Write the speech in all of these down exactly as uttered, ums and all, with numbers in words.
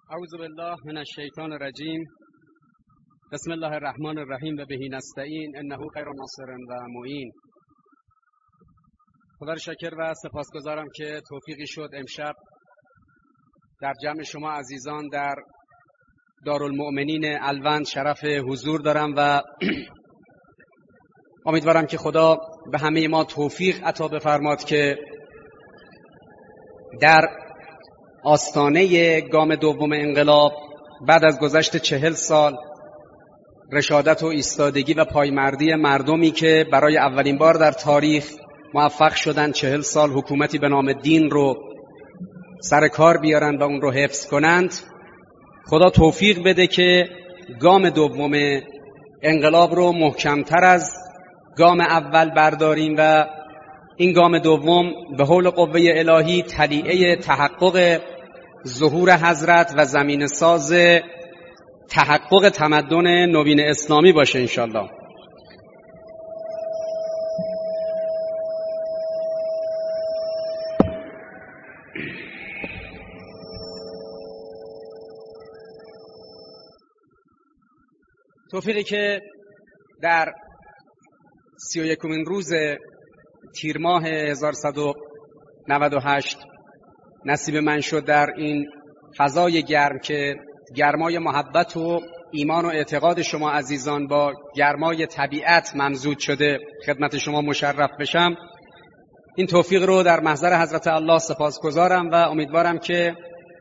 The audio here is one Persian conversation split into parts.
اعوذ بالله من الشیطان الرجیم. بسم الله الرحمن الرحیم و بهی نستعین انه خیر ناصر و معین. خدا را شکر و سپاسگزارم که توفیقی شد امشب در جمع شما عزیزان در دارالمؤمنین الوند شرف حضور دارم و امیدوارم که خدا به همه ما توفیق عطا بفرماد که در آستانه گام دوم انقلاب بعد از گذشت چهل سال رشادت و ایستادگی و پایمردی مردمی که برای اولین بار در تاریخ موفق شدن چهل سال حکومتی به نام دین رو سر کار بیارن و اون رو حفظ کنند، خدا توفیق بده که گام دوم انقلاب رو محکمتر از گام اول برداریم و این گام دوم به حول قوه الهی طلیعه تحقق ظهور حضرت و زمین ساز تحقق تمدن نوین اسلامی باشه انشالله. توفیقی که در سی و یکمین روز تیر ماه هزار و صد و نود و هشت نصیب من شد در این فضای گرم که گرمای محبت و ایمان و اعتقاد شما عزیزان با گرمای طبیعت ممزوج شده خدمت شما مشرف بشم، این توفیق رو در محضر حضرت الله سپاسگزارم و امیدوارم که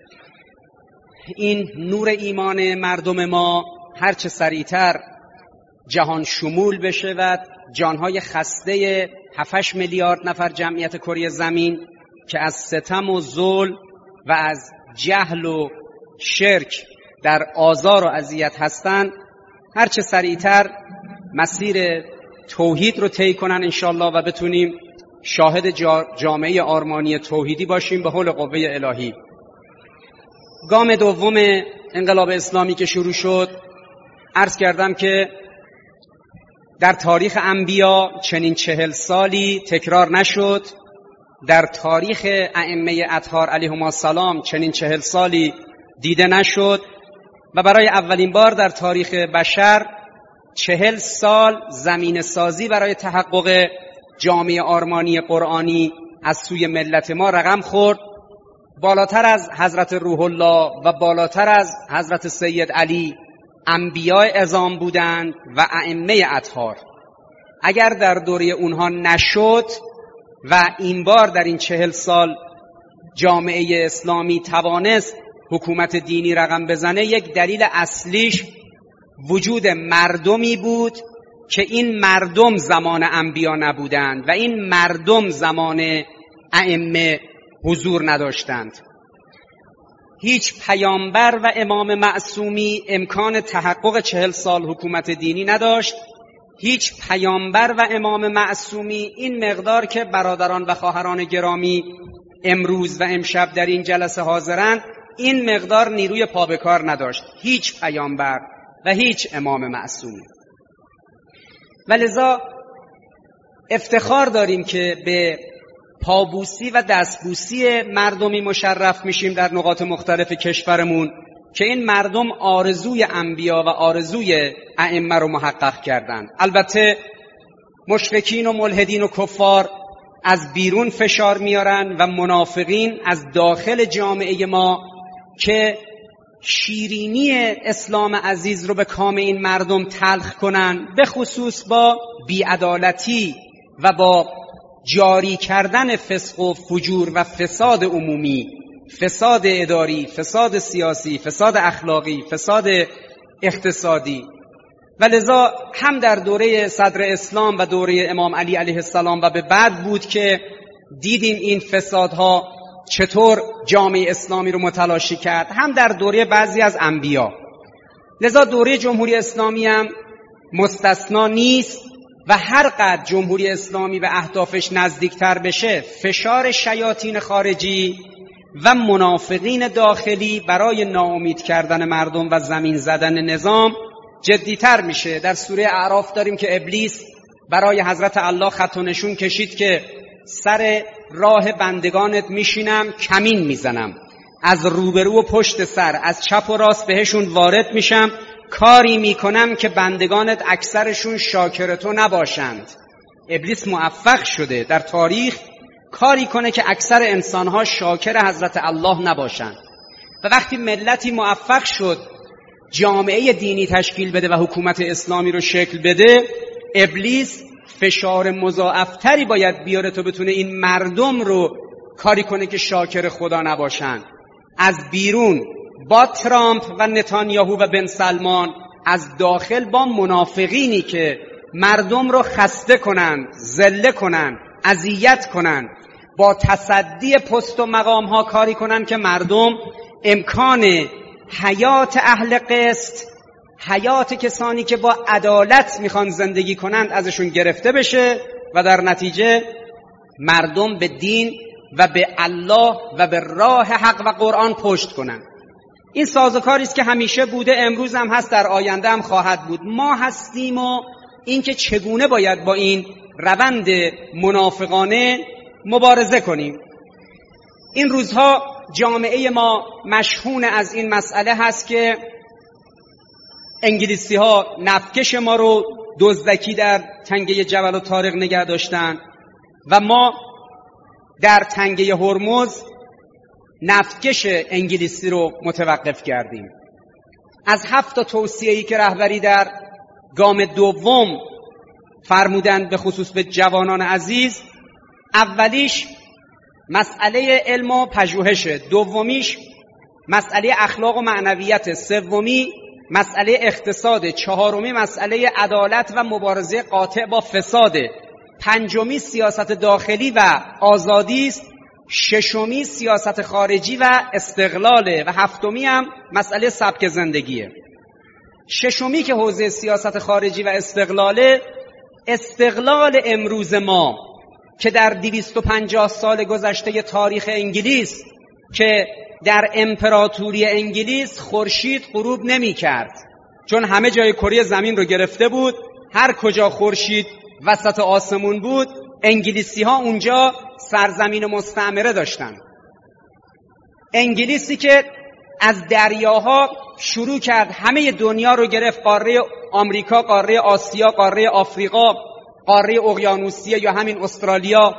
این نور ایمان مردم ما هرچه سریعتر جهان شمول بشه و جانهای خسته هفت میلیارد نفر جمعیت کره زمین که از ستم و ظلم و از جهل و شرک در آزار و اذیت هستند هرچه سریعتر مسیر توحید رو طی کنن انشالله و بتونیم شاهد جامعه آرمانی توحیدی باشیم به حول قوه الهی. گام دوم انقلاب اسلامی که شروع شد، عرض کردم که در تاریخ انبیا چنین چهل سالی تکرار نشد، در تاریخ ائمه اطهار علیهم السلام چنین چهل سالی دیده نشد و برای اولین بار در تاریخ بشر چهل سال زمین سازی برای تحقق جامعه آرمانی قرآنی از سوی ملت ما رقم خورد. بالاتر از حضرت روح الله و بالاتر از حضرت سید علی انبیاء اعظام بودند و ائمه اطهار. اگر در دوره اونها نشد و این بار در این چهل سال جامعه اسلامی توانست حکومت دینی رقم بزنه، یک دلیل اصلیش وجود مردمی بود که این مردم زمان انبیا نبودند و این مردم زمان ائمه حضور نداشتند. هیچ پیامبر و امام معصومی امکان تحقق چهل سال حکومت دینی نداشت. هیچ پیامبر و امام معصومی این مقدار که برادران و خواهران گرامی امروز و امشب در این جلسه حاضرند، این مقدار نیروی پا به کار نداشت هیچ پیامبر و هیچ امام معصومی. ولذا افتخار داریم که به پابوسی و دستبوسی مردمی مشرف میشیم در نقاط مختلف کشورمون که این مردم آرزوی انبیا و آرزوی ائمه رو محقق کردند. البته مشرکین و ملحدین و کفار از بیرون فشار میارن و منافقین از داخل جامعه ما که شیرینی اسلام عزیز رو به کام این مردم تلخ کنن، به خصوص با بیعدالتی و با جاری کردن فسق و فجور و فساد عمومی، فساد اداری، فساد سیاسی، فساد اخلاقی، فساد اقتصادی. ولذا هم در دوره صدر اسلام و دوره امام علی علیه السلام و به بعد بود که دیدیم این فسادها چطور جامعه اسلامی رو متلاشی کرد، هم در دوره بعضی از انبیا. لذا دوره جمهوری اسلامی هم مستثنا نیست و هر قدر جمهوری اسلامی به اهدافش نزدیکتر بشه، فشار شیاطین خارجی و منافقین داخلی برای ناامید کردن مردم و زمین زدن نظام جدیتر میشه. در سوره اعراف داریم که ابلیس برای حضرت الله خط و نشون کشید که سر راه بندگانت میشینم کمین میزنم از روبرو و پشت سر، از چپ و راست بهشون وارد میشم، کاری میکنم که بندگانت اکثرشون شاکر تو نباشند. ابلیس موفق شده در تاریخ کاری کنه که اکثر انسانها شاکر حضرت الله نباشند. و وقتی ملتی موفق شد جامعه دینی تشکیل بده و حکومت اسلامی رو شکل بده، ابلیس فشار مضاعفتری باید بیاره تا بتونه این مردم رو کاری کنه که شاکر خدا نباشند. از بیرون با ترامپ و نتانیاهو و بن سلمان، از داخل با منافقینی که مردم رو خسته کنن، ذله کنن، اذیت کنن، با تصدی پست و مقام ها کاری کنن که مردم امکان حیات اهل قسط، حیات کسانی که با عدالت میخوان زندگی کنند ازشون گرفته بشه و در نتیجه مردم به دین و به الله و به راه حق و قرآن پشت کنند. این سازوکاری است که همیشه بوده، امروز هم هست، در آینده هم خواهد بود. ما هستیم و این که چگونه باید با این روند منافقانه مبارزه کنیم. این روزها جامعه ما مشحون از این مسئله هست که انگلیسی ها نفتکش ما رو دزدکی در تنگه جبل الطارق نگه داشتن و ما در تنگه هرمز نفتکش انگلیسی رو متوقف کردیم. از هفت تا توصیه‌ای که رهبری در گام دوم فرمودند به خصوص به جوانان عزیز، اولیش مسئله علم و پژوهشه، دومیش مسئله اخلاق و معنویت، سومی مسئله اقتصاد، چهارمی مسئله عدالت و مبارزه قاطع با فساد، پنجمی سیاست داخلی و آزادی است، ششمی سیاست خارجی و استقلاله و هفتمی هم مسئله سبک زندگیه. ششمی که حوزه سیاست خارجی و استقلاله، استقلال امروز ما که در دویست و پنجاه سال گذشته تاریخ انگلیس که در امپراتوری انگلیس خورشید غروب نمی کرد، چون همه جای کره زمین رو گرفته بود، هر کجا خورشید وسط آسمون بود انگلیسی ها اونجا سرزمین مستعمره داشتن. انگلیسی که از دریاها شروع کرد همه دنیا رو گرفت، قاره آمریکا، قاره آسیا، قاره آفریقا، قاره اقیانوسیه یا همین استرالیا.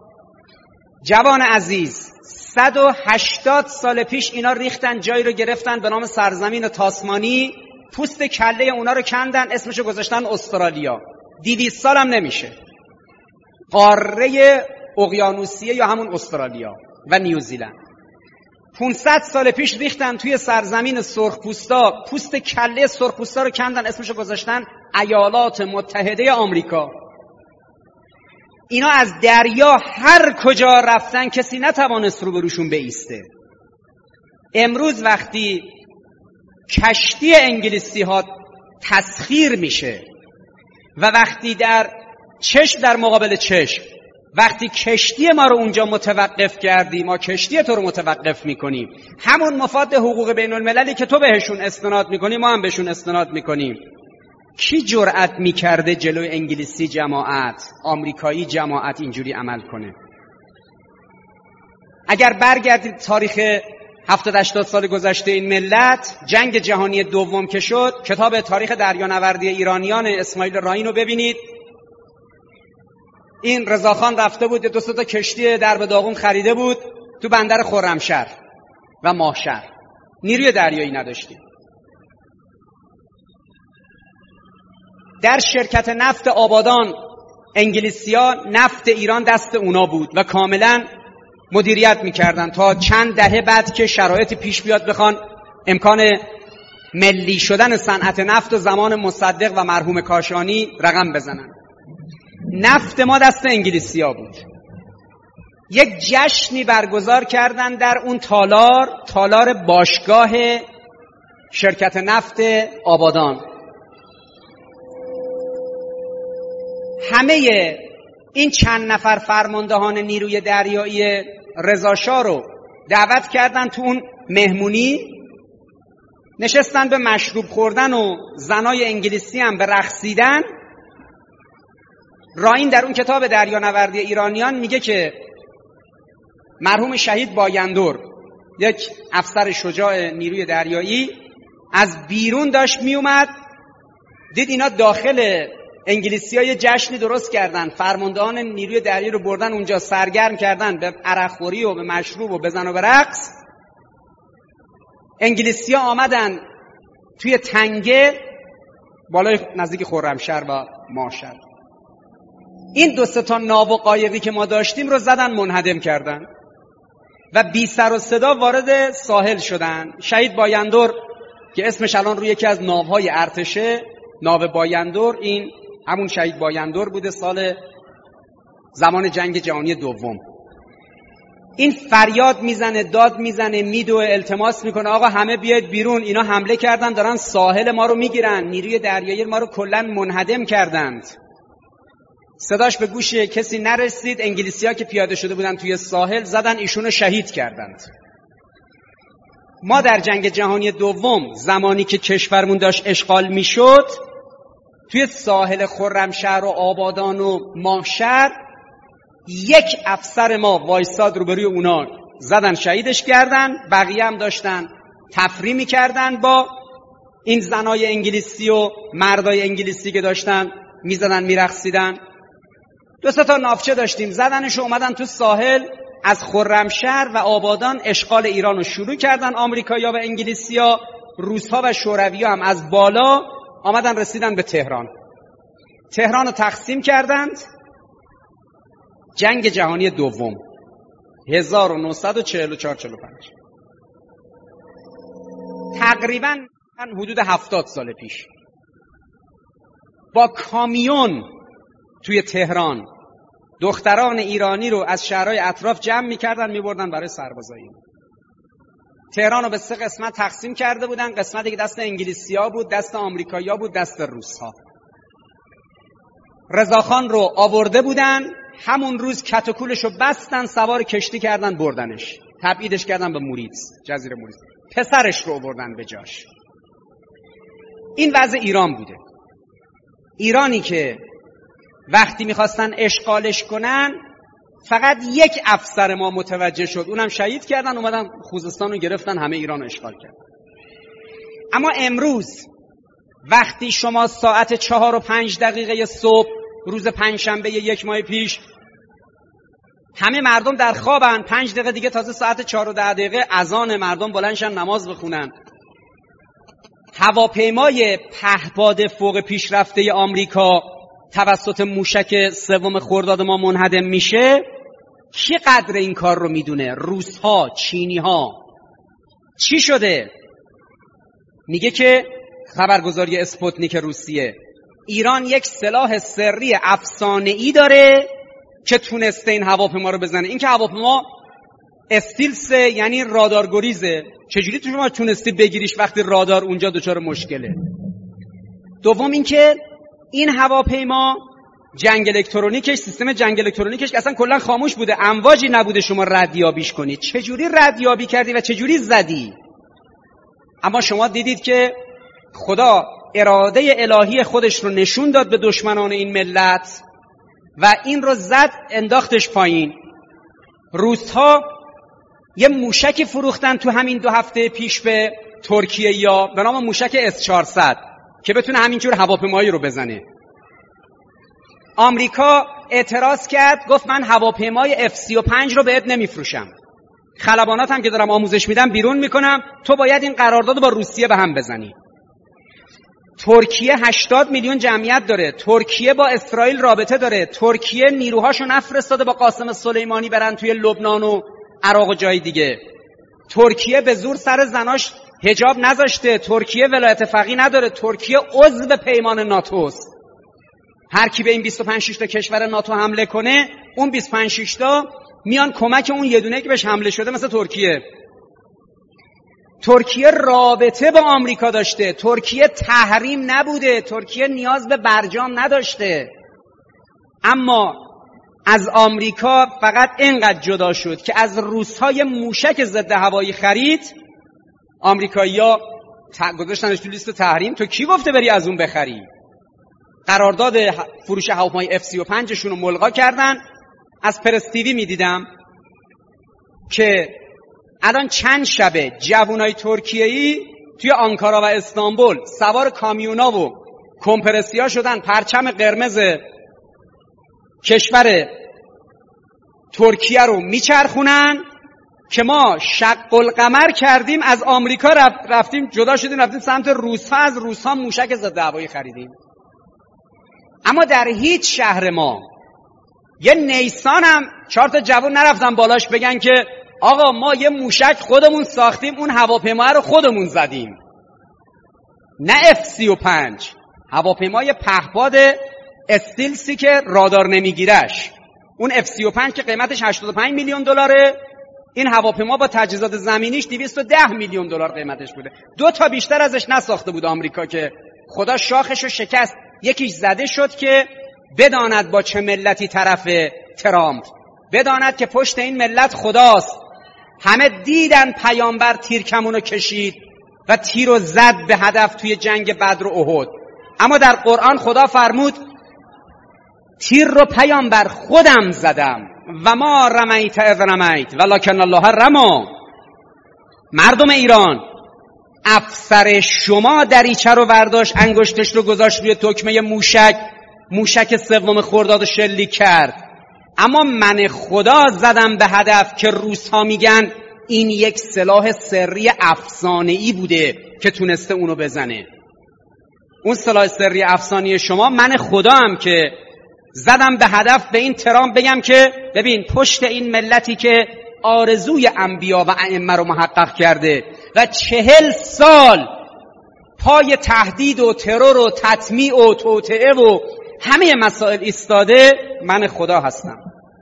جوان عزیز، صد و هشتاد سال پیش اینا ریختن جایی رو گرفتن به نام سرزمین تاسمانی، پوست کله اونا رو کندن، اسمشو گذاشتن استرالیا. دویست سال هم نمیشه قاره اقیانوسیه یا همون استرالیا و نیوزیلند. پانصد سال پیش ریختن توی سرزمین سرخپوستا، پوست کله سرخپوستا رو کندن، اسمشو گذاشتن ایالات متحده آمریکا. اینا از دریا هر کجا رفتن کسی نتوانست رو بروشون بایسته. امروز وقتی کشتی انگلیسی ها تسخیر میشه و وقتی در چشم در مقابل چشم، وقتی کشتی ما رو اونجا متوقف کردی، ما کشتی تو رو متوقف میکنیم، همون مفاد حقوق بین المللی که تو بهشون استناد میکنی ما هم بهشون استناد میکنیم. کی جرأت میکرده جلوی انگلیسی جماعت، آمریکایی جماعت اینجوری عمل کنه؟ اگر برگردید تاریخ هفتاد هشتاد سال گذشته این ملت، جنگ جهانی دوم که شد، کتاب تاریخ دریانوردی ایرانیان اسماعیل راین رو ببینید. این رضاخان رفته بود دو سه تا کشتی درب داغون خریده بود تو بندر خرمشهر و ماهشهر، نیروی دریایی نداشتیم. در شرکت نفت آبادان انگلیسی‌ها نفت ایران دست اونا بود و کاملا مدیریت میکردن تا چند دهه بعد که شرایط پیش بیاد بخوان امکان ملی شدن صنعت نفت و زمان مصدق و مرحوم کاشانی رقم بزنن. نفت ما دست انگلیسی‌ها بود. یک جشنی برگزار کردن در اون تالار، تالار باشگاه شرکت نفت آبادان. همه این چند نفر فرماندهان نیروی دریایی رضاشاه رو دعوت کردن تو اون مهمونی، نشستن به مشروب خوردن و زنای انگلیسی هم به رقصیدن. راین در اون کتاب دریانوردی ایرانیان میگه که مرحوم شهید بایندور یک افسر شجاع نیروی دریایی از بیرون داشت می اومد، دید اینا داخل انگلیسی‌ها یه جشنی درست کردن، فرماندهان نیروی دریایی رو بردن اونجا سرگرم کردن به عرقخوری و به مشروب و بزن و به رقص. انگلیسی‌ها آمدن توی تنگه بالای نزدیک خرمشهر و ماهشهر، این دو سه تا ناو و قایقی که ما داشتیم رو زدن منهدم کردن و بی سر و صدا وارد ساحل شدن. شهید بایندور که اسمش الان روی یکی از ناوهای ارتشه، ناو بایندور، این همون شهید بایندور بوده سال زمان جنگ جهانی دوم. این فریاد میزنه، داد میزنه، میدوه، التماس میکنه آقا همه بیاید بیرون، اینا حمله کردن، دارن ساحل ما رو میگیرن، نیروی دریایی ما رو کلا منهدم کردند. صداش به گوش کسی نرسید. انگلیسی‌ها که پیاده شده بودن توی ساحل زدن ایشونو شهید کردند. ما در جنگ جهانی دوم زمانی که کشورمون داشت اشغال میشد، توی ساحل خرمشهر و آبادان و ماهشهر یک افسر ما وایساد روبروی اونا، زدن شهیدش کردن. بقیه هم داشتن تفریح میکردن با این زنای انگلیسی و مردای انگلیسی که داشتن میزدن میرقصیدن. دو سه تا ناوچه داشتیم، زدنش و اومدن تو ساحل، از خرمشهر و آبادان اشغال ایران رو شروع کردن آمریکایی‌ها و انگلیسی‌ها. روس‌ها و شوروی‌ها هم از بالا آمدن رسیدن به تهران. تهران رو تقسیم کردند. جنگ جهانی دوم هزار و نهصد و چهل و چهار چهل و پنج، تقریباً حدود هفتاد سال پیش، با کامیون توی تهران دختران ایرانی رو از شهرهای اطراف جمع می‌کردن می‌بردن برای سربازایی. تهران رو به سه قسمت تقسیم کرده بودن، قسمتی که دست انگلیسی‌ها بود، دست آمریکایی‌ها بود، دست روس‌ها. رضاخان رو آورده بودن، همون روز کت و کولش رو بستن، سوار کشتی کردن بردنش، تبعیدش کردن به موریتس، جزیره موریتس. پسرش رو آوردن به جاش. این وضع ایران بوده. ایرانی که وقتی میخواستن اشغالش کنن فقط یک افسر ما متوجه شد، اونم شهید کردن، اومدن خوزستان رو گرفتن، همه ایران رو اشغال کردن. اما امروز وقتی شما ساعت چهار و پنج دقیقه صبح روز پنجشنبه یک ماه پیش همه مردم در خوابن، پنج دقیقه دیگه تازه ساعت چهار و ده دقیقه اذان، مردم بلندشن نماز بخونن، هواپیمای پهپاد فوق پیشرفته آمریکا توسط موشک سوم خرداد ما منهدم میشه. کی قدر این کار رو میدونه؟ روس‌ها، چینی‌ها. چی شده؟ میگه که خبرگزاری اسپوتنیک روسیه ایران یک سلاح سری افسانه‌ای داره که تونسته این هواپیما رو بزنه. این که هواپیما استیلس یعنی رادار گریزه، چجوری تو شما تونستی بگیریش وقتی رادار اونجا دچار مشکله؟ دوم این که این هواپیما جنگ الکترونیکش، سیستم جنگ الکترونیکش اصلا کلا خاموش بوده، امواجی نبوده شما ردیابیش کنید. چجوری ردیابی کردی و چجوری زدی؟ اما شما دیدید که خدا اراده الهی خودش رو نشون داد به دشمنان این ملت و این رو زد، انداختش پایین. روس‌ها یه موشکی فروختن تو همین دو هفته پیش به ترکیه یا به نام موشک اس چهارصد که بتونه همینجور هواپیمایی رو بزنه. آمریکا اعتراض کرد، گفت من هواپیمای اف سی و پنج رو بهت نمیفروشم، خلبانات هم که دارم آموزش میدم بیرون میکنم، تو باید این قرارداد رو با روسیه به هم بزنی. ترکیه هشتاد میلیون جمعیت داره، ترکیه با اسرائیل رابطه داره، ترکیه نیروهاشو نفرستاده با قاسم سلیمانی برن توی لبنان و عراق و جای دیگه. ترکیه به زور سر زناش حجاب نذاشته، ترکیه ولایت فقیه نداره، ترکیه عضو پیمان ناتوست. هر کی به این بیست و پنج شش تا کشور ناتو حمله کنه، اون بیست و پنج شش تا میان کمک اون یه دونه که بهش حمله شده، مثل ترکیه. ترکیه رابطه با آمریکا داشته، ترکیه تحریم نبوده، ترکیه نیاز به برجام نداشته. اما از آمریکا فقط اینقدر جدا شد که از روس‌های موشک ضد هوایی خرید، آمریکایی‌ها گذاشتنش تو لیست تحریم. تو کی گفته بری از اون بخری؟ قرارداد فروش هواپیمای اف سی و پنج شون رو ملغا کردن. از پرستیوی میدیدم که الان چند شبه جوانای ترکیه‌ای توی آنکارا و استانبول سوار کامیونا و کمپرسیا شدن، پرچم قرمز کشور ترکیه رو میچرخونن که ما شق القمر کردیم، از آمریکا رفتیم جدا شدیم رفتیم سمت روس‌ها، از روس‌ها موشک ضد هوایی خریدیم. اما در هیچ شهر ما یه نیسان هم چهار تا جوان نرفتن بالاش بگن که آقا ما یه موشک خودمون ساختیم، اون هواپیما رو خودمون زدیم. نه اف سی و پنج، هواپیمای پهپاد استیلسی که رادار نمیگیرش. اون اف سی و پنج که قیمتش هشتاد و پنج میلیون دلاره، این هواپیما با تجهیزات زمینیش دویست و ده میلیون دلار قیمتش بوده. دو تا بیشتر ازش نساخته بود آمریکا که خدا شاخشو شکست. یکیش زده شد که بداند با چه ملتی طرف ترامپ، بداند که پشت این ملت خداست. همه دیدن پیامبر تیر کمونو کشید و تیر رو زد به هدف توی جنگ بدر و احد، اما در قرآن خدا فرمود تیر رو پیامبر خودم زدم و ما رمیت اذ رمیت ولکن الله رمی. مردم ایران، افسر شما دریچه رو برداشت، انگشتش رو گذاشت روی تکمه موشک، موشک سوم خرداد شلیک کرد، اما من خدا زدم به هدف که روس‌ها میگن این یک سلاح سری افسانه‌ای بوده که تونسته اونو بزنه. اون سلاح سری افسانه‌ای شما من خدا هم که زدم به هدف به این ترامپ بگم که ببین پشت این ملتی که آرزوی انبیا و ائمه رو محقق کرده و چهل سال پای تهدید و ترور و تطمیع و توطئه و همه مسائل ایستاده، من خدا هستم.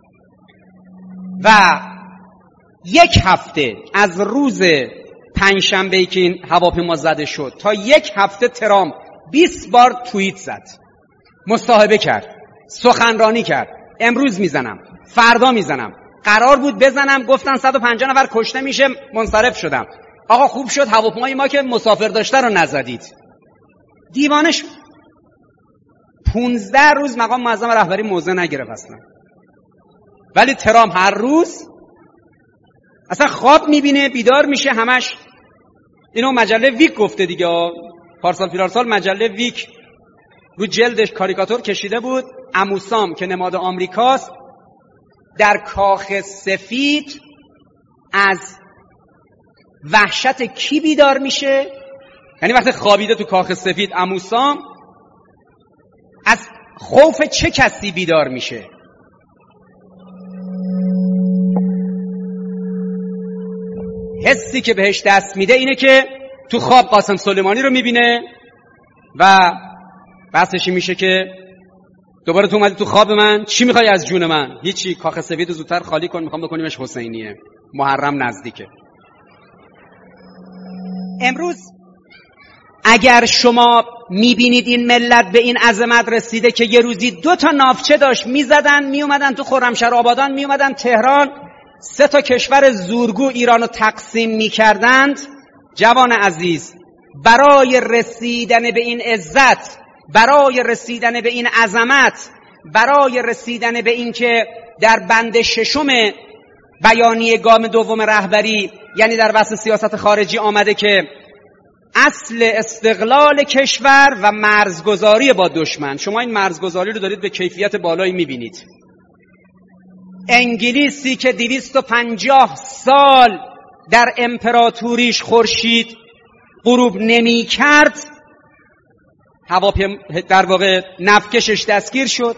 و یک هفته از روز پنجشنبه‌ای که این هواپیما زده شد تا یک هفته ترامپ بیست بار توییت زد، مصاحبه کرد، سخنرانی کرد. امروز میزنم، فردا میزنم، قرار بود بزنم، گفتن صد و پنجاه نفر کشته میشه، منصرف شدم. آقا خوب شد هواپیمای ما که مسافر داشته رو نزدید. دیوانه شد. پونزده روز مقام معظم رهبری موضع نگرفت اصلا، ولی ترامپ هر روز اصلا خواب میبینه، بیدار میشه، همش اینو مجله ویک گفته دیگه. پارسال فیلارسال مجله ویک رو جلدش کاریکاتور کشیده بود، اموسام که نماد آمریکاست در کاخ سفید از وحشت کی بیدار میشه؟ یعنی وقتی خوابیده تو کاخ سفید اموسام از خوف چه کسی بیدار میشه؟ حسی که بهش دست میده اینه که تو خواب قاسم سلیمانی رو میبینه و بحثش میشه که دوباره تو اومدی تو خواب من، چی میخوای از جون من؟ هیچی، کاخ سفید رو زودتر خالی کن، میخوام بکنیمش حسینیه، محرم نزدیکه. امروز اگر شما میبینید این ملت به این عظمت رسیده که یه روزی دو تا ناوچه داشت میزدن میومدن تو خرمشهر آبادان، میومدن تهران، سه تا کشور زورگو ایرانو تقسیم میکردند، جوان عزیز، برای رسیدن به این عزت، برای رسیدن به این عظمت، برای رسیدن به این که در بند ششم بیانیه گام دوم رهبری، یعنی در بحث سیاست خارجی آمده که اصل استقلال کشور و مرزگذاری با دشمن، شما این مرزگذاری رو دارید به کیفیت بالایی میبینید. انگلیسی که دویست و پنجاه سال در امپراتوریش خورشید غروب نمی کرد، هواپیما در واقع نفتکشش دستگیر شد،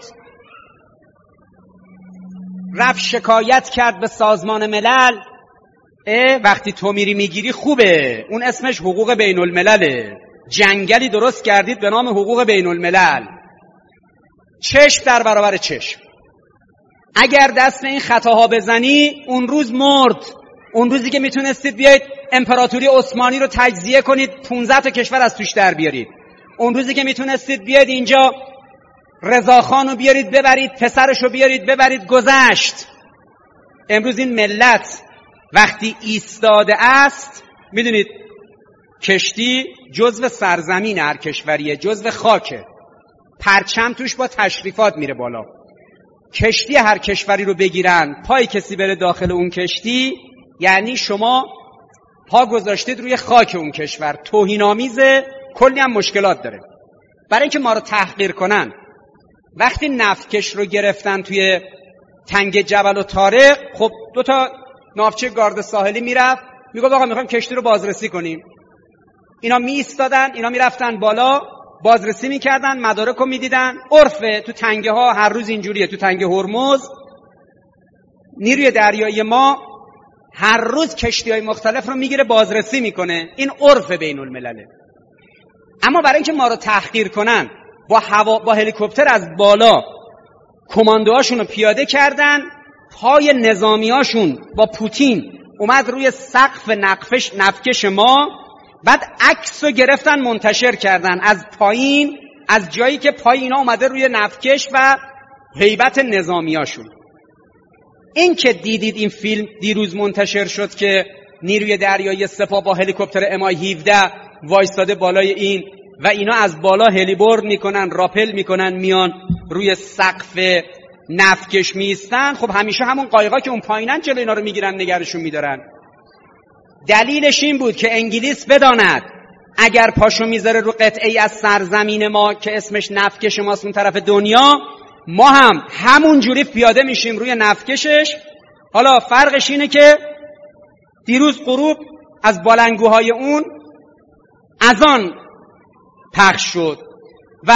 رفت شکایت کرد به سازمان ملل. وقتی تو میری میگیری خوبه، اون اسمش حقوق بین الملله، جنگلی درست کردید به نام حقوق بین الملل، چشم در برابر چشم. اگر دست این خطاها بزنی اون روز مرد. اون روزی که میتونستید بیایید امپراتوری عثمانی رو تجزیه کنید، پانزده تا کشور از توش در بیارید. اون روزی که میتونستید بیاید اینجا رضاخان رو بیارید ببرید، پسرش رو بیارید ببرید، گذشت. امروز این ملت وقتی ایستاده است، میدونید کشتی جزو سرزمین هر کشوریه، جزو خاکه، پرچم توش با تشریفات میره بالا. کشتی هر کشوری رو بگیرن، پای کسی بره داخل اون کشتی، یعنی شما پا گذاشتید روی خاک اون کشور، توهین‌آمیزه، کلی هم مشکلات داره. برای اینکه ما رو تحقیر کنن، وقتی نفتکش رو گرفتن توی تنگ جبل و طارق، خب دو تا ناوچه گارد ساحلی میرفت میگفت آقا میخوایم کشتی رو بازرسی کنیم. اینا می ایستادن، اینا میرفتن بالا بازرسی میکردن، مدارک رو میدیدن. عرفه تو تنگه ها هر روز اینجوریه. تو تنگه هرمز نیروی دریایی ما هر روز کشتی های مختلف رو میگیره بازرسی میکنه. این عرف بین الملله. اما برای اینکه ما رو تحقیر کنن، با هوا با هلیکوپتر از بالا کماندوهاشون رو پیاده کردن، پای نظامیاشون با پوتین اومد روی سقف نقفش نفکش ما، بعد عکس رو گرفتن منتشر کردن از پایین، از جایی که پای اینا اومده روی نفکش و هیبت نظامیاشون. این که دیدید این فیلم دیروز منتشر شد که نیروی دریایی سپاه با هلیکوپتر ام آی هفده وایستاده بالای این و اینا از بالا هلیبورد میکنن، راپل میکنن، میان روی سقف نفتکش میستن. خب همیشه همون قایقا که اون پایینن جلو اینا رو میگیرن نگرشون میدارن. دلیلش این بود که انگلیس بداند اگر پاشو میذاره رو قطعه‌ای از سرزمین ما که اسمش نفتکش ماست اون طرف دنیا، ما هم همون جوری پیاده میشیم روی نفتکشش. حالا فرقش اینه که دیروز غروب از بلندگوهای اون اذان پخش شد و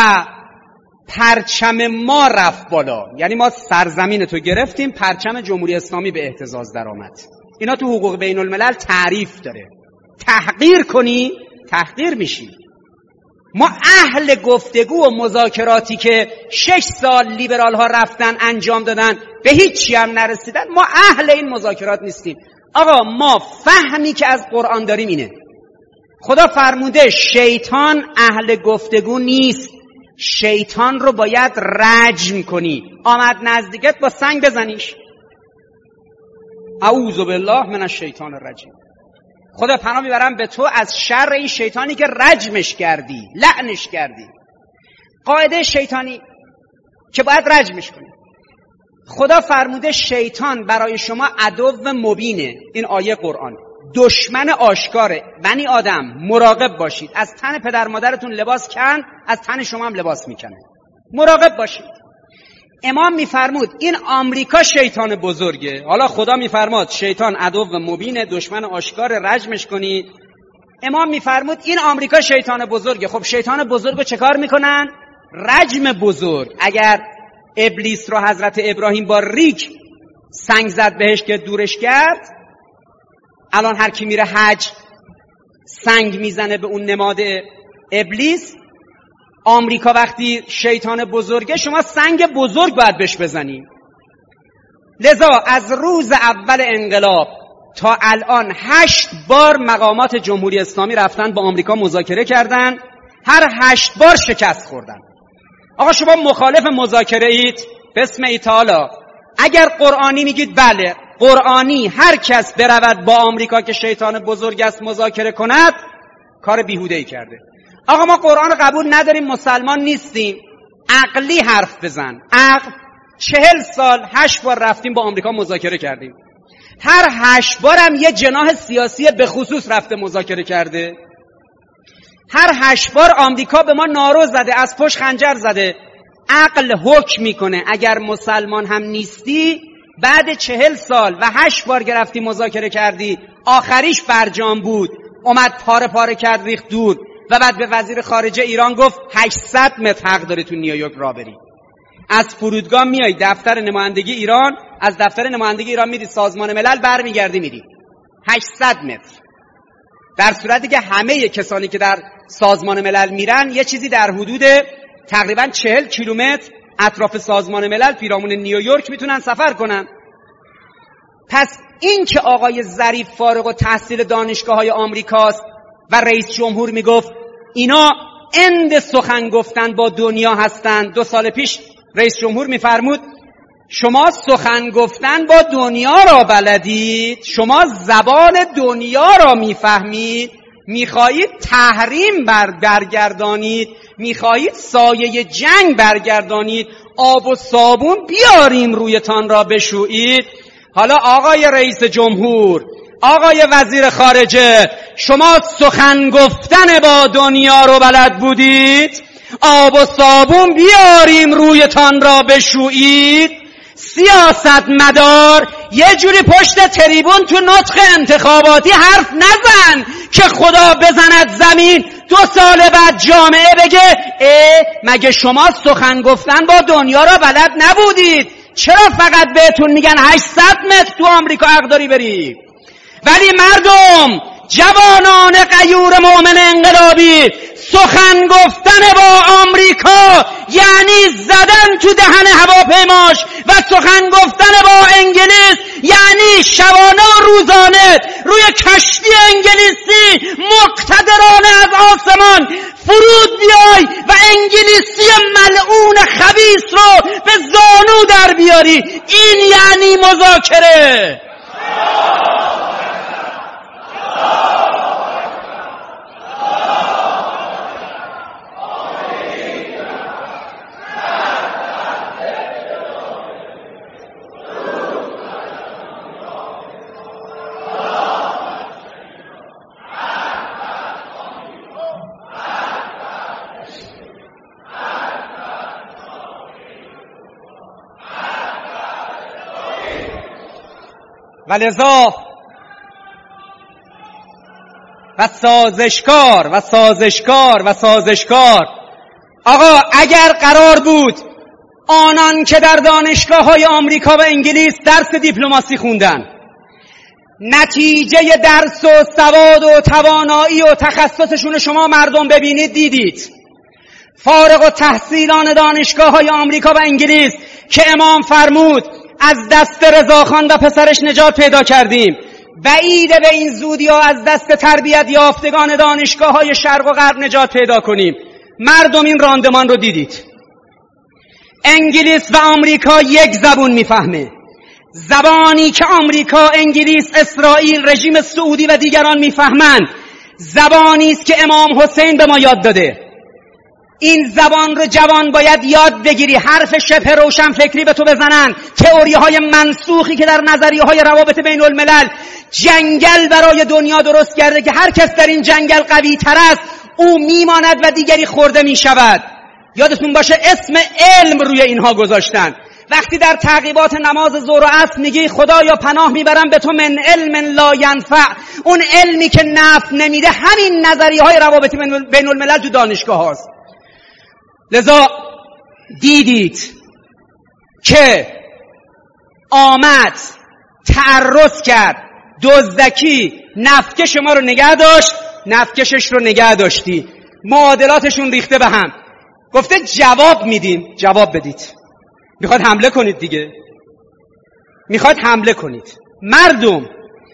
پرچم ما رفت بالا. یعنی ما سرزمین تو گرفتیم، پرچم جمهوری اسلامی به اهتزاز در آمد. اینا تو حقوق بین الملل تعریف داره. تحقیر کنی تحقیر میشی. ما اهل گفتگو و مذاکراتی که شش سال لیبرال ها رفتن انجام دادن به هیچی هم نرسیدن، ما اهل این مذاکرات نیستیم. آقا ما فهمی که از قرآن داریم اینه، خدا فرموده شیطان اهل گفتگو نیست، شیطان رو باید رجم کنی. آمد نزدیکت با سنگ بزنیش. اعوذ بالله من الشیطان الرجیم. خدا پناه میبرم به تو از شر این شیطانی که رجمش کردی، لعنش کردی. قاعده شیطانی که باید رجمش کنی. خدا فرموده شیطان برای شما عدو مبینه. این آیه قرآن، دشمن آشکاره. بنی آدم مراقب باشید. از تن پدر مادرتون لباس کن، از تن شما هم لباس میکنه. مراقب باشید. امام میفرمود این آمریکا شیطان بزرگه. حالا خدا میفرماد شیطان عدو مبینه، دشمن آشکار، رجمش کنید. امام میفرمود این آمریکا شیطان بزرگه. خب شیطان بزرگو چه کار میکنن؟ رجم بزرگ. اگر ابلیس رو حضرت ابراهیم با ریگ سنگ زد بهش که دورش کرد، الان هر کی میره حج سنگ میزنه به اون نماد ابلیس. آمریکا وقتی شیطان بزرگه، شما سنگ بزرگ باید بهش بزنی. لذا از روز اول انقلاب تا الان هشت بار مقامات جمهوری اسلامی رفتن با آمریکا مذاکره کردن، هر هشت بار شکست خوردن. آقا شما مخالف مذاکره اید؟ بسم ایتالا. اگر قرآنی میگید بله قرآنی، هر کس برود با آمریکا که شیطان بزرگ است مذاکره کند، کار بیهوده‌ای کرده. آقا ما قرآن قبول نداریم، مسلمان نیستیم. عقلی حرف بزن. عقل. چهل سال هشت بار رفتیم با آمریکا مذاکره کردیم، هر هشت بارم یه جناح سیاسی به خصوص رفته مذاکره کرده. هر هشت بار آمریکا به ما نارو زده، از پشت خنجر زده. عقل حکم میکنه اگر مسلمان هم نیستی، بعد چهل سال و هشت بار گرفتی مذاکره کردی، آخریش برجام بود، اومد پاره پاره کرد ریخت دور و بعد به وزیر خارجه ایران گفت هشتصد متر حق داری تو نیویورک راه بری. از فرودگاه میای دفتر نمایندگی ایران، از دفتر نمایندگی ایران میری سازمان ملل، برمیگردی میری هشتصد متر. در صورتی که همه کسانی که در سازمان ملل میرن یه چیزی در حدود تقریبا چهل کیلومتر اطراف سازمان ملل پیرامون نیویورک میتونن سفر کنن. پس این که آقای ظریف فارغ التحصیل دانشگاه های آمریکاست و رئیس جمهور میگفت اینا اند سخن گفتن با دنیا هستند، دو سال پیش رئیس جمهور میفرمود شما سخن گفتن با دنیا را بلدید، شما زبان دنیا را میفهمید، میخواهید تحریم بر برگردانید، میخواهید سایه جنگ برگردانید، آب و صابون بیاریم رویتان را بشویید. حالا آقای رئیس جمهور، آقای وزیر خارجه، شما سخن گفتن با دنیا رو بلد بودید؟ آب و صابون بیاریم رویتان را بشویید؟ سیاست مدار یه جوری پشت تریبون تو نطق انتخاباتی حرف نزن که خدا بزند زمین دو سال بعد جامعه بگه اه مگه شما سخن گفتن با دنیا را بلد نبودید؟ چرا فقط بهتون میگن هشتصد متر تو آمریکا حق داری بری؟ ولی مردم، جوانان غیور مؤمن انقلابی، سخن گفتن با آمریکا یعنی زدن تو دهن هواپیماش و سخن گفتن با انگلیس یعنی شبانه و روزانه روی کشتی انگلیسی مقتدرانه از آسمان فرود بیای و انگلیسی ملعون خبیث رو به زانو در بیاری. این یعنی مذاکره. ولذا و سازشکار و سازشکار و سازشکار آقا، اگر قرار بود آنان که در دانشگاه‌های آمریکا و انگلیس درس دیپلماسی خوندن، نتیجه درس و سواد و توانایی و تخصصشون شما مردم ببینید، دیدید فارغ التحصیلان دانشگاه‌های آمریکا و انگلیس که امام فرمود از دست رضاخان و پسرش نجات پیدا کردیم، بعیده به این زودی ها از دست تربیت یافتگان دانشگاه‌های شرق و غرب نجات پیدا کنیم. مردم این راندمان رو دیدید. انگلیس و آمریکا یک زبون میفهمه، زبانی که آمریکا، انگلیس، اسرائیل، رژیم سعودی و دیگران میفهمن زبانی است که امام حسین به ما یاد داده. این زبان رو جوان باید یاد بگیری. حرف شبه روشن فکری به تو بزنن، تئوری های منسوخی که در نظریه های روابط بین الملل جنگل برای دنیا درست کرده که هر کس در این جنگل قوی تر است او میماند و دیگری خورده میشود. یادتون باشه اسم علم روی اینها گذاشتن. وقتی در تعقیبات نماز ظهر و عصر میگی خدایا پناه میبرم به تو من علم لا ینفع، اون علمی که نفع نمیده همین نظریه های روابط بین الملل تو دانشگاه هاست. لذا دیدید که آمد تعرض کرد، دزدکی، نفکش ما رو نگه داشت، نفکشش رو نگه داشتی، معادلاتشون ریخته به هم. گفته جواب میدیم، جواب بدید. میخواد حمله کنید دیگه، میخواد حمله کنید. مردم،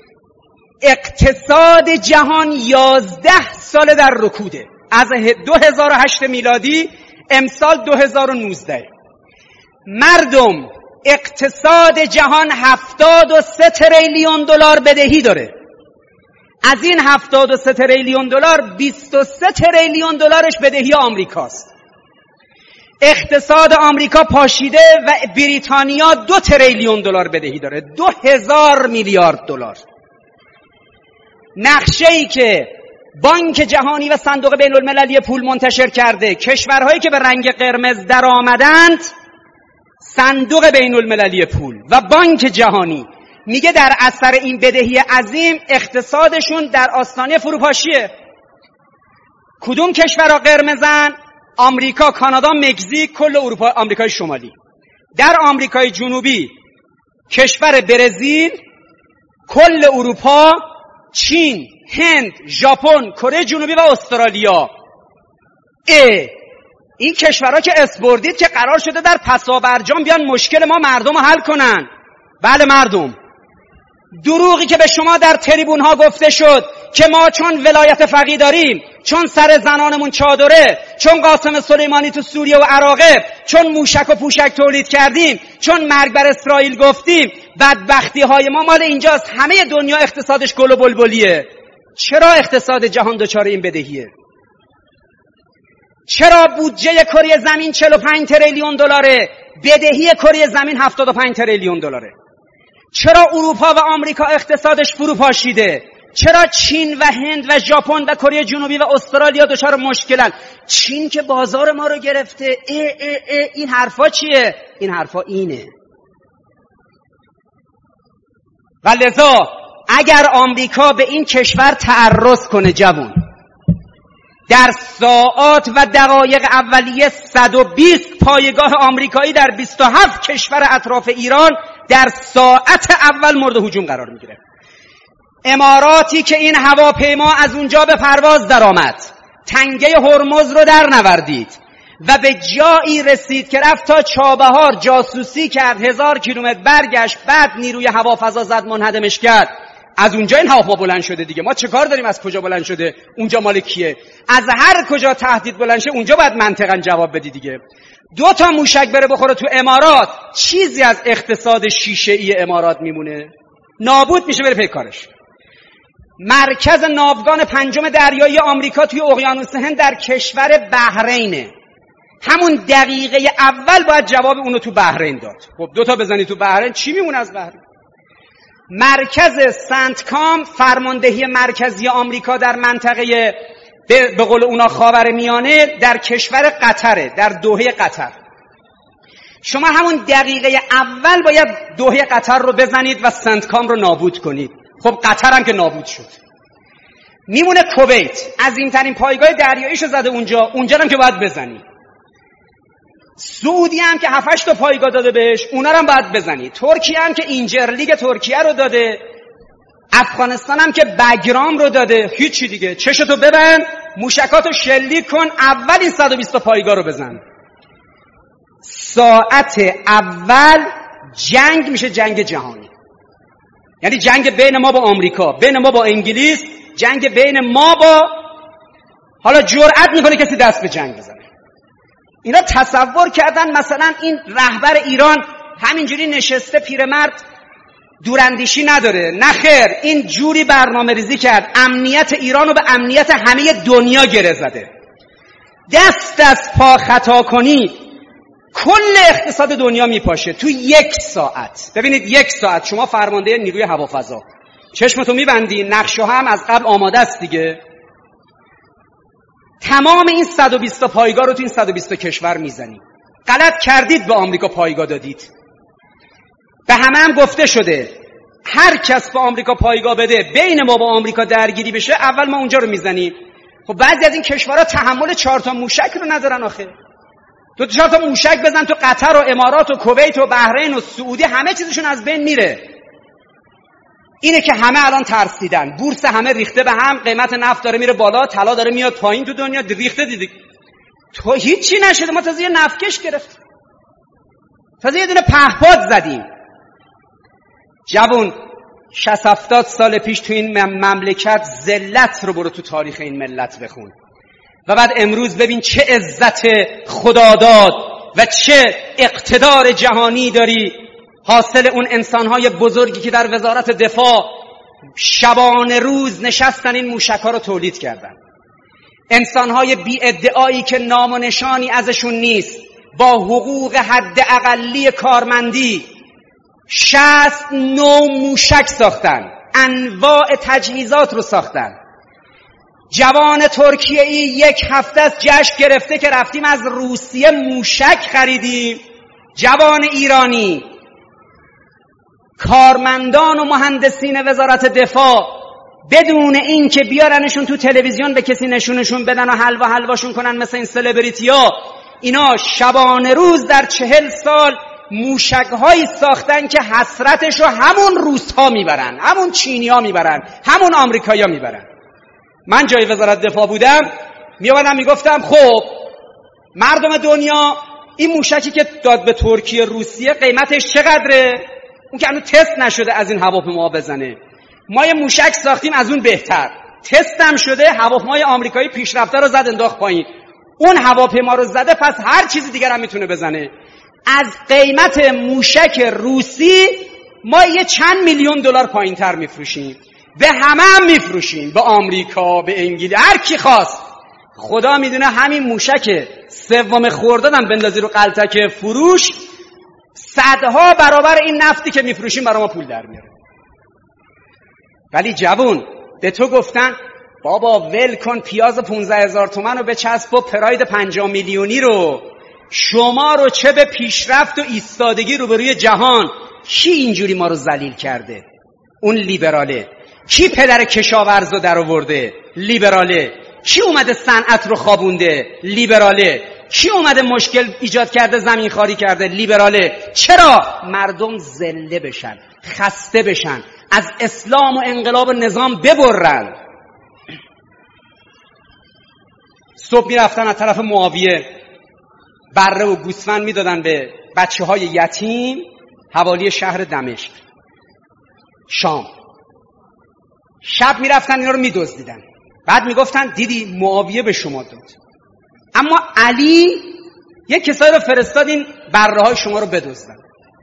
اقتصاد جهان یازده سال در رکوده، از دو هزار و هشت میلادی امسال دو هزار و نوزده. مردم، اقتصاد جهان هفتاد و سه تریلیون دلار بدهی داره. از این هفتاد و سه تریلیون دلار بیست و سه تریلیون دلارش بدهی آمریکاست. اقتصاد آمریکا پاشیده و بریتانیا دو تریلیون دلار بدهی داره، دو هزار میلیارد دلار. نقشه‌ای که بانک جهانی و صندوق بین المللی پول منتشر کرده، کشورهایی که به رنگ قرمز در آمدند، صندوق بین المللی پول و بانک جهانی میگه در اثر این بدهی عظیم اقتصادشون در آستانه فروپاشیه. کدوم کشورها قرمزن؟ آمریکا، کانادا، مکزیک، کل اروپا، آمریکای شمالی. در آمریکای جنوبی کشور برزیل، کل اروپا، چین، هند، ژاپن، کره جنوبی و استرالیا. اه این کشورها که اسپردید که قرار شده در پسابرجام بیان مشکل ما مردم رو حل کنن. بله مردم، دروغی که به شما در تریبون ها گفته شد که ما چون ولایت فقیه داریم، چون سر زنانمون چادره، چون قاسم سلیمانی تو سوریه و عراقه، چون موشک و پوشک تولید کردیم، چون مرگ بر اسرائیل گفتیم، بدبختی های ما مال اینجاست، همه دنیا اقتصادش گل و بلبلیه. چرا اقتصاد جهان دچار این بدهیه؟ چرا بودجه کره زمین چهل و پنج تریلیون دلاره، بدهی کره زمین هفتاد و پنج تریلیون دلاره؟ چرا اروپا و آمریکا اقتصادش فرو پاشیده؟ چرا چین و هند و ژاپن و کره جنوبی و استرالیا دچار مشکلن؟ چین که بازار ما رو گرفته. اه اه اه این حرفا چیه؟ این حرفا اینه. و لذا اگر آمریکا به این کشور تعرض کنه جوان، در ساعات و دقایق اولیه صد و بیست پایگاه آمریکایی در بیست و هفت کشور اطراف ایران در ساعت اول مورد هجوم قرار میگیره. اماراتی که این هواپیما از اونجا به پرواز درآمد، تنگه هرمز رو در نوردید و به جایی رسید که رفت تا چابهار جاسوسی کرد، هزار کیلومتر برگشت، بعد نیروی هوافضا زد منهدمش کرد. از اونجا این هواپیما بلند شده دیگه. ما چه کار داریم از کجا بلند شده؟ اونجا مال کیه؟ از هر کجا تهدید بلند شه اونجا باید منطقاً جواب بدی دیگه. دو تا موشک بره بخوره تو امارات، چیزی از اقتصاد شیشه‌ای امارات میمونه؟ نابود میشه، بره پی کارش. مرکز ناوگان پنجم دریایی آمریکا توی اقیانوس هند در کشور بحرینه. همون دقیقه اول باید جواب اونو تو بحرین داد. خب دو تا بزنی تو بحرین، چی میمونه از بحرین؟ مرکز سنتکام، فرماندهی مرکزی آمریکا در منطقه به قول اونا خاورمیانه، در کشور قطره، در دوحه قطر. شما همون دقیقه اول باید دوحه قطر رو بزنید و سنتکام رو نابود کنید. خب قطر هم که نابود شد، میمونه کویت، عظیمترین پایگاه دریاییشو زده اونجا، اونجا هم که باید بزنی. سعودی هم که هفتش تا پایگاه داده بهش، اونا هم باید بزنی. ترکیه هم که اینجرلیگ ترکیه رو داده، افغانستان هم که بگرام رو داده. هیچی دیگه، چشتو ببند، موشکاتو شلیک کن، اول این صد و بیست تا پایگاه رو بزن. ساعت اول جنگ میشه جنگ جهانی، یعنی جنگ بین ما با آمریکا، بین ما با انگلیس، جنگ بین ما با، حالا جرأت میکنه کسی دست به جنگ بزنه. اینا تصور کردن مثلا این رهبر ایران همینجوری نشسته پیرمرد دوراندیشی نداره. نه خیر، این جوری برنامه ریزی کرد امنیت ایران رو به امنیت همه دنیا گره زده. دست از پا خطا کنی کل اقتصاد دنیا میپاشه تو یک ساعت. ببینید یک ساعت شما فرمانده نیروی هوافضا، چشمتو میبندی، نقشه هم از قبل آماده است دیگه، تمام این صد و بیست تا پایگاه رو تو این صد و بیست تا کشور میزنی. غلط کردید به آمریکا پایگاه دادید. به همه هم گفته شده هر کس به آمریکا پایگاه بده، بین ما با آمریکا درگیری بشه، اول ما اونجا رو میزنیم. خب بعضی از این کشورها تحمل چهار تا موشک رو ندارن. آخه دو چهار تا موشک بزن تو قطر و امارات و کویت و بحرین و سعودی، همه چیزشون از بین میره. اینه که همه الان ترسیدن، بورس همه ریخته به هم، قیمت نفت داره میره بالا، طلا داره میاد پایین، تو دنیا ریخته. دیدی تو هیچی نشده، ما تازه یه نفکش گرفت، تازه یه دونه پهپاد زدیم. جوون شصت هفتاد سال پیش تو این مملکت ذلت رو برو تو تاریخ این ملت بخون و بعد امروز ببین چه عزت خداداد و چه اقتدار جهانی داری، حاصل اون انسانهای بزرگی که در وزارت دفاع شبانه روز نشستن این موشک‌ها رو تولید کردن. انسانهای بی ادعایی که نام و نشانی ازشون نیست، با حقوق حد اقلی کارمندی شصت نوع موشک ساختن، انواع تجهیزات رو ساختن. جوان ترکیه‌ای یک هفته از جشن گرفته که رفتیم از روسیه موشک خریدیم. جوان ایرانی، کارمندان و مهندسین وزارت دفاع بدون این که بیارنشون تو تلویزیون به کسی نشونشون بدن و حلوا حلواشون کنن مثل این سلبریتیا، اینا شبانه روز در چهل سال موشک‌هایی ساختن که حسرتشو همون روس‌ها میبرن، همون چینی‌ها میبرن، همون آمریکایی‌ها میبرن. من جای وزارت دفاع بودم میومدم میگفتم خب مردم دنیا، این موشکی که داد به ترکیه روسیه قیمتش چقدره؟ اون که هنوز تست نشده از این هواپیما بزنه. ما یه موشک ساختیم از اون بهتر، تست هم شده، هواپیمای آمریکایی پیشرفته رو زد انداخت پایین، اون هواپیما رو زده، پس هر چیزی دیگر هم میتونه بزنه. از قیمت موشک روسی ما یه چند میلیون دلار پایینتر میفروشیم، به همه هم میفروشیم، به آمریکا، به انگلیس، هر کی خواست. خدا میدونه همین موشک سوم خردادم بندازی رو قلتک فروش صدها برابر این نفتی که میفروشیم برای ما پول در میاره. ولی جوون به تو گفتن بابا ول کن پیاز پونزده هزار تومن رو بچسب و پراید پنجاه میلیونی رو، شما رو چه به پیشرفت و ایستادگی روبروی جهان. کی اینجوری ما رو ذلیل کرده؟ اون لیبراله. کی پدر کشاورز رو در آورده؟ لیبراله. کی اومده صنعت رو خوابونده؟ لیبراله. کی اومده مشکل ایجاد کرده، زمین خواری کرده؟ لیبراله. چرا؟ مردم ذله بشن، خسته بشن، از اسلام و انقلاب و نظام ببرن. صبح میرفتن از طرف معاویه بره و گوسفند میدادن به بچه های یتیم حوالی شهر دمشق. شام شب میرفتن اینا رو میدزدیدن. بعد میگفتن دیدی معاویه به شما داد، اما علی یک کسایی رو فرستاد این بره های شما رو بدزدن.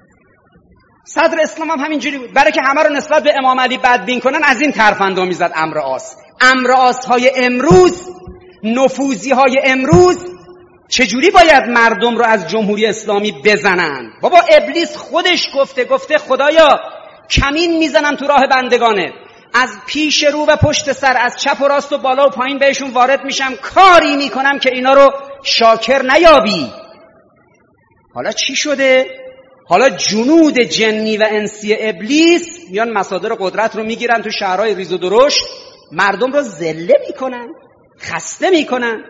صدر اسلام هم همینجوری بود. برای که همه رو نسبت به امام علی بدبین کنن از این ترفندا میزد امر آس. امر آس های امروز، نفوذی های امروز چجوری باید مردم رو از جمهوری اسلامی بزنن؟ بابا ابلیس خودش گفته گفته خدایا کمین میزنم تو راه بندگانه، از پیش رو و پشت سر، از چپ و راست و بالا و پایین بهشون وارد میشم، کاری میکنم که اینا رو شاکر نیابی. حالا چی شده؟ حالا جنود جنی و انسی ابلیس میان مصادر قدرت رو میگیرن تو شهرهای ریز و درشت، مردم رو ذله میکنن، خسته میکنن.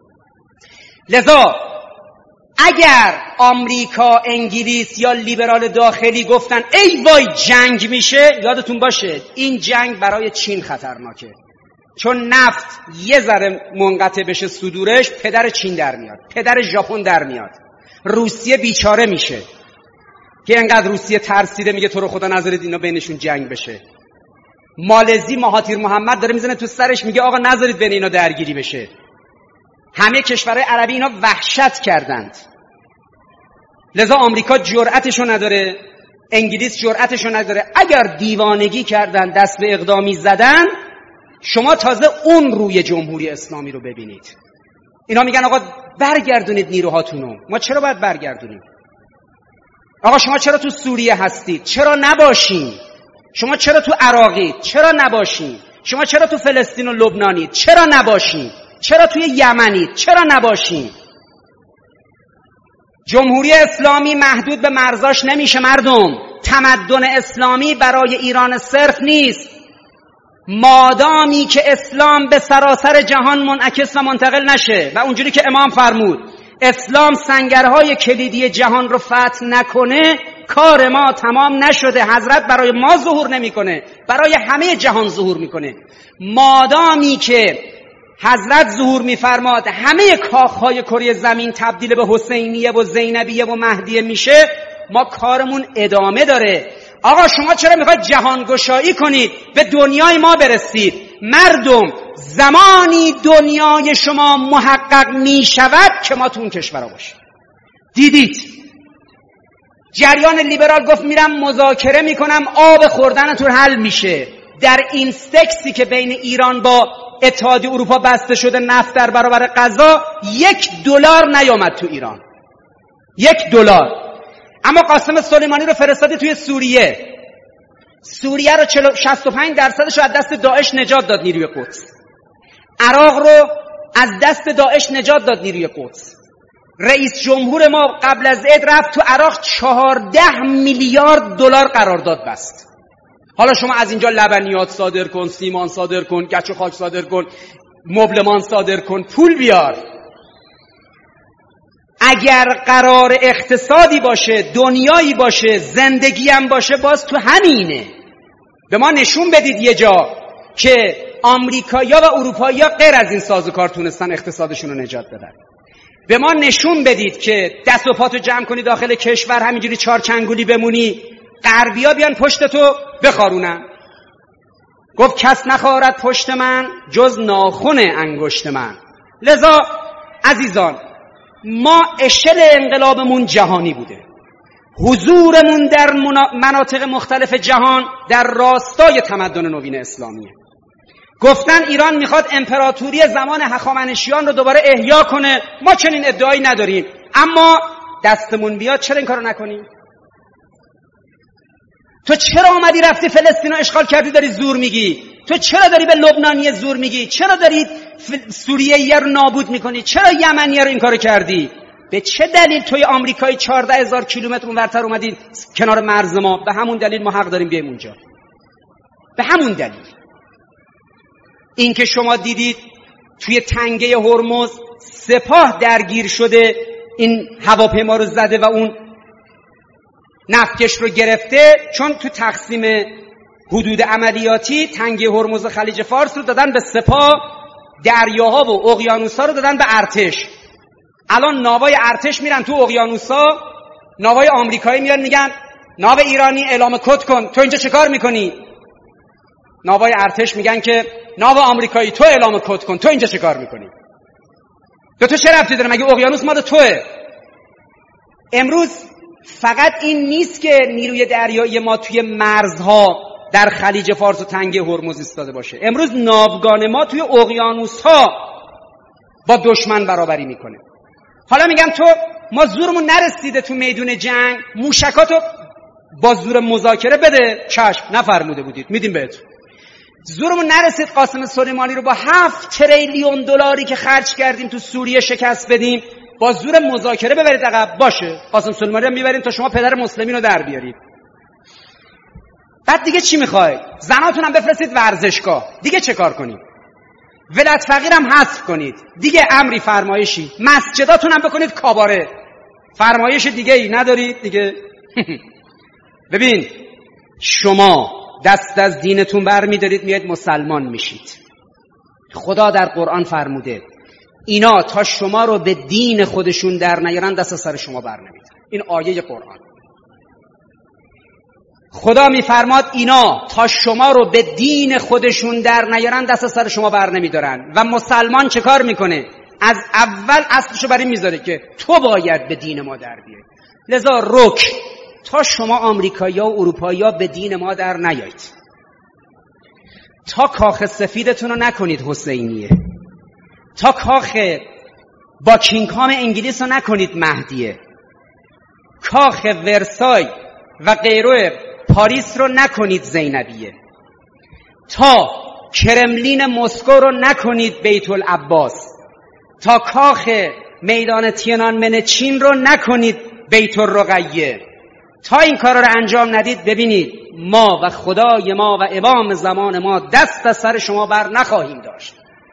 لذا اگر آمریکا، انگلیس یا لیبرال داخلی گفتن ای وای جنگ میشه، یادتون باشه این جنگ برای چین خطرناکه، چون نفت یه ذره منقطع بشه صدورش، پدر چین در میاد، پدر ژاپن در میاد، روسیه بیچاره میشه که انقدر روسیه ترسیده میگه تو رو خدا نذارید اینا بینشون جنگ بشه. مالزی مهاتیر محمد داره میزنه تو سرش میگه آقا نذارید بین اینا درگیری بشه. همه کشورهای عربی اینا وحشت کردند. لذا آمریکا جرأتشو نداره، انگلیس جرأتشو نداره. اگر دیوانگی کردن، دست به اقدامی زدن، شما تازه اون روی جمهوری اسلامی رو ببینید. اینا میگن آقا برگردونید نیروهاتونو. ما چرا باید برگردونیم؟ آقا شما چرا تو سوریه هستید؟ چرا نباشین؟ شما چرا تو عراقید؟ چرا نباشین؟ شما چرا تو فلسطین و لبنانید؟ چرا نباشین؟ چرا توی یمنید؟ چرا نباشین؟ جمهوری اسلامی محدود به مرزاش نمیشه مردم. تمدن اسلامی برای ایران صرف نیست. مادامی که اسلام به سراسر جهان منعکس و منتقل نشه و اونجوری که امام فرمود اسلام سنگرهای کلیدی جهان رو فتح نکنه، کار ما تمام نشده. حضرت برای ما ظهور نمیکنه، برای همه جهان ظهور میکنه. مادامی که حضرت ظهور میفرماد همه کاخهای کره زمین تبدیل به حسینیه و زینبیه و مهدیه میشه، ما کارمون ادامه داره. آقا شما چرا میخواید جهان گشایی کنید، به دنیای ما برسید؟ مردم زمانی دنیای شما محقق میشود که ما تو اون کشورها باشیم. دیدید جریان لیبرال گفت میرم مذاکره میکنم، آب خوردنتون حل میشه. در این سکسی که بین ایران با اتحادیه اروپا بسته شده، نفت در برابر غذا، یک دلار نیامد تو ایران، یک دلار. اما قاسم سلیمانی رو فرستاده توی سوریه. سوریه رو شصت و پنج درصدش رو از دست داعش نجات داد نیروی قدس. عراق رو از دست داعش نجات داد نیروی قدس. رئیس جمهور ما قبل از عید رفت تو عراق چهارده میلیارد دلار قرارداد بست. حالا شما از اینجا لبنیات صادر کن، سیمان صادر کن، گچ و خاک صادر کن، مبلمان صادر کن، پول بیار. اگر قرار اقتصادی باشه، دنیایی باشه، زندگی هم باشه، باز تو همینه. به ما نشون بدید یه جا که آمریکایی‌ها و اروپایی‌ها غیر از این سازوکار تونستن اقتصادشون رو نجات بدن. به ما نشون بدید که دست و پاتو جمع کنی داخل کشور، همینجوری چارچنگولی بمونی، غربی‌ها بیان پشت تو بخارونن. گفت کس نخارد پشت من جز ناخن انگشت من. لذا عزیزان، ما اشل انقلابمون جهانی بوده. حضورمون در مناطق مختلف جهان در راستای تمدن نوین اسلامیه. گفتن ایران میخواد امپراتوری زمان هخامنشیان رو دوباره احیا کنه. ما چنین ادعایی نداریم، اما دستمون بیاد چرا این کارو نکنیم؟ تو چرا اومدی رفتی فلسطین رو اشغال کردی داری زور میگی؟ تو چرا داری به لبنانی زور میگی؟ چرا داری سوریه رو نابود میکنی؟ چرا یمنی رو این کارو کردی؟ به چه دلیل توی آمریکای چهارده هزار کیلومتر اونورتر اومدی کنار مرز ما؟ به همون دلیل ما حق داریم بیایم اونجا. به همون دلیل. این که شما دیدید توی تنگه هرمز سپاه درگیر شده، این هواپیما رو زده و اون نفتکش رو گرفته، چون تو تقسیم حدود عملیاتی تنگه هرمز و خلیج فارس رو دادن به سپاه، دریاها و اقیانوس‌ها رو دادن به ارتش. الان ناوای ارتش میرن تو اقیانوس‌ها، ناوای آمریکایی میان میگن ناو ایرانی اعلام کد کن، تو اینجا چه کار میکنی؟ ناوای ارتش میگن که ناو آمریکایی تو اعلام کد کن، تو اینجا چه کار میکنی؟ تو تو چه ربطی داره؟ مگه اقیانوس مال توئه؟ امروز فقط این نیست که نیروی دریایی ما توی مرزها در خلیج فارس و تنگه هرمز ایستاده باشه، امروز ناوگان ما توی اقیانوس‌ها با دشمن برابری میکنه. حالا میگم تو ما زورمون نرسیده تو میدون جنگ، موشکاتو با زور مذاکره بده، چشم نفرموده بودید میدیم بهتون. زورمون نرسید قاسم سلیمانی رو با هفت تریلیون دلاری که خرج کردیم تو سوریه شکست بدیم، با زور مذاکره ببرید عقب. باشه قاسم سلیمانی رو میبریم تا شما پدر مسلمین رو در بیارید. بعد دیگه چی میخواید؟ زناتون هم بفرستید ورزشگاه، دیگه چه کار کنید؟ ولایت فقیر هم حذف کنید، دیگه امری فرمایشی. مسجداتون هم بکنید کاباره، فرمایش دیگه ای ندارید دیگه. ببین شما دست از دینتون بر میدارید میاد مسلمان میشید. خدا در قرآن فرموده اینا تا شما رو به دین خودشون در نیارن دست از سر شما بر نمیدارن. این آیه قرآن. خدا میفرماد اینا تا شما رو به دین خودشون در نیارن دست از سر شما بر نمیدارن. و مسلمان چه کار میکنه؟ از اول اصلشو بر این میذاره که تو باید به دین ما در بیای. لذا رک تا شما آمریکایی‌ها و اروپایی‌ها به دین ما در نیایید، تا کاخ سفیدتون رو نکنید حسینیه، تا کاخ باکینگهام انگلیس رو نکنید مهدیه، کاخ ورسای و غیره پاریس رو نکنید زینبیه، تا کرملین مسکو رو نکنید بیت العباس، تا کاخ میدان تیانانمن چین رو نکنید بیت الرقیه. تا این کار رو انجام ندید ببینید ما و خدای ما و امام زمان ما دست از سر شما بر نخواهیم داشت.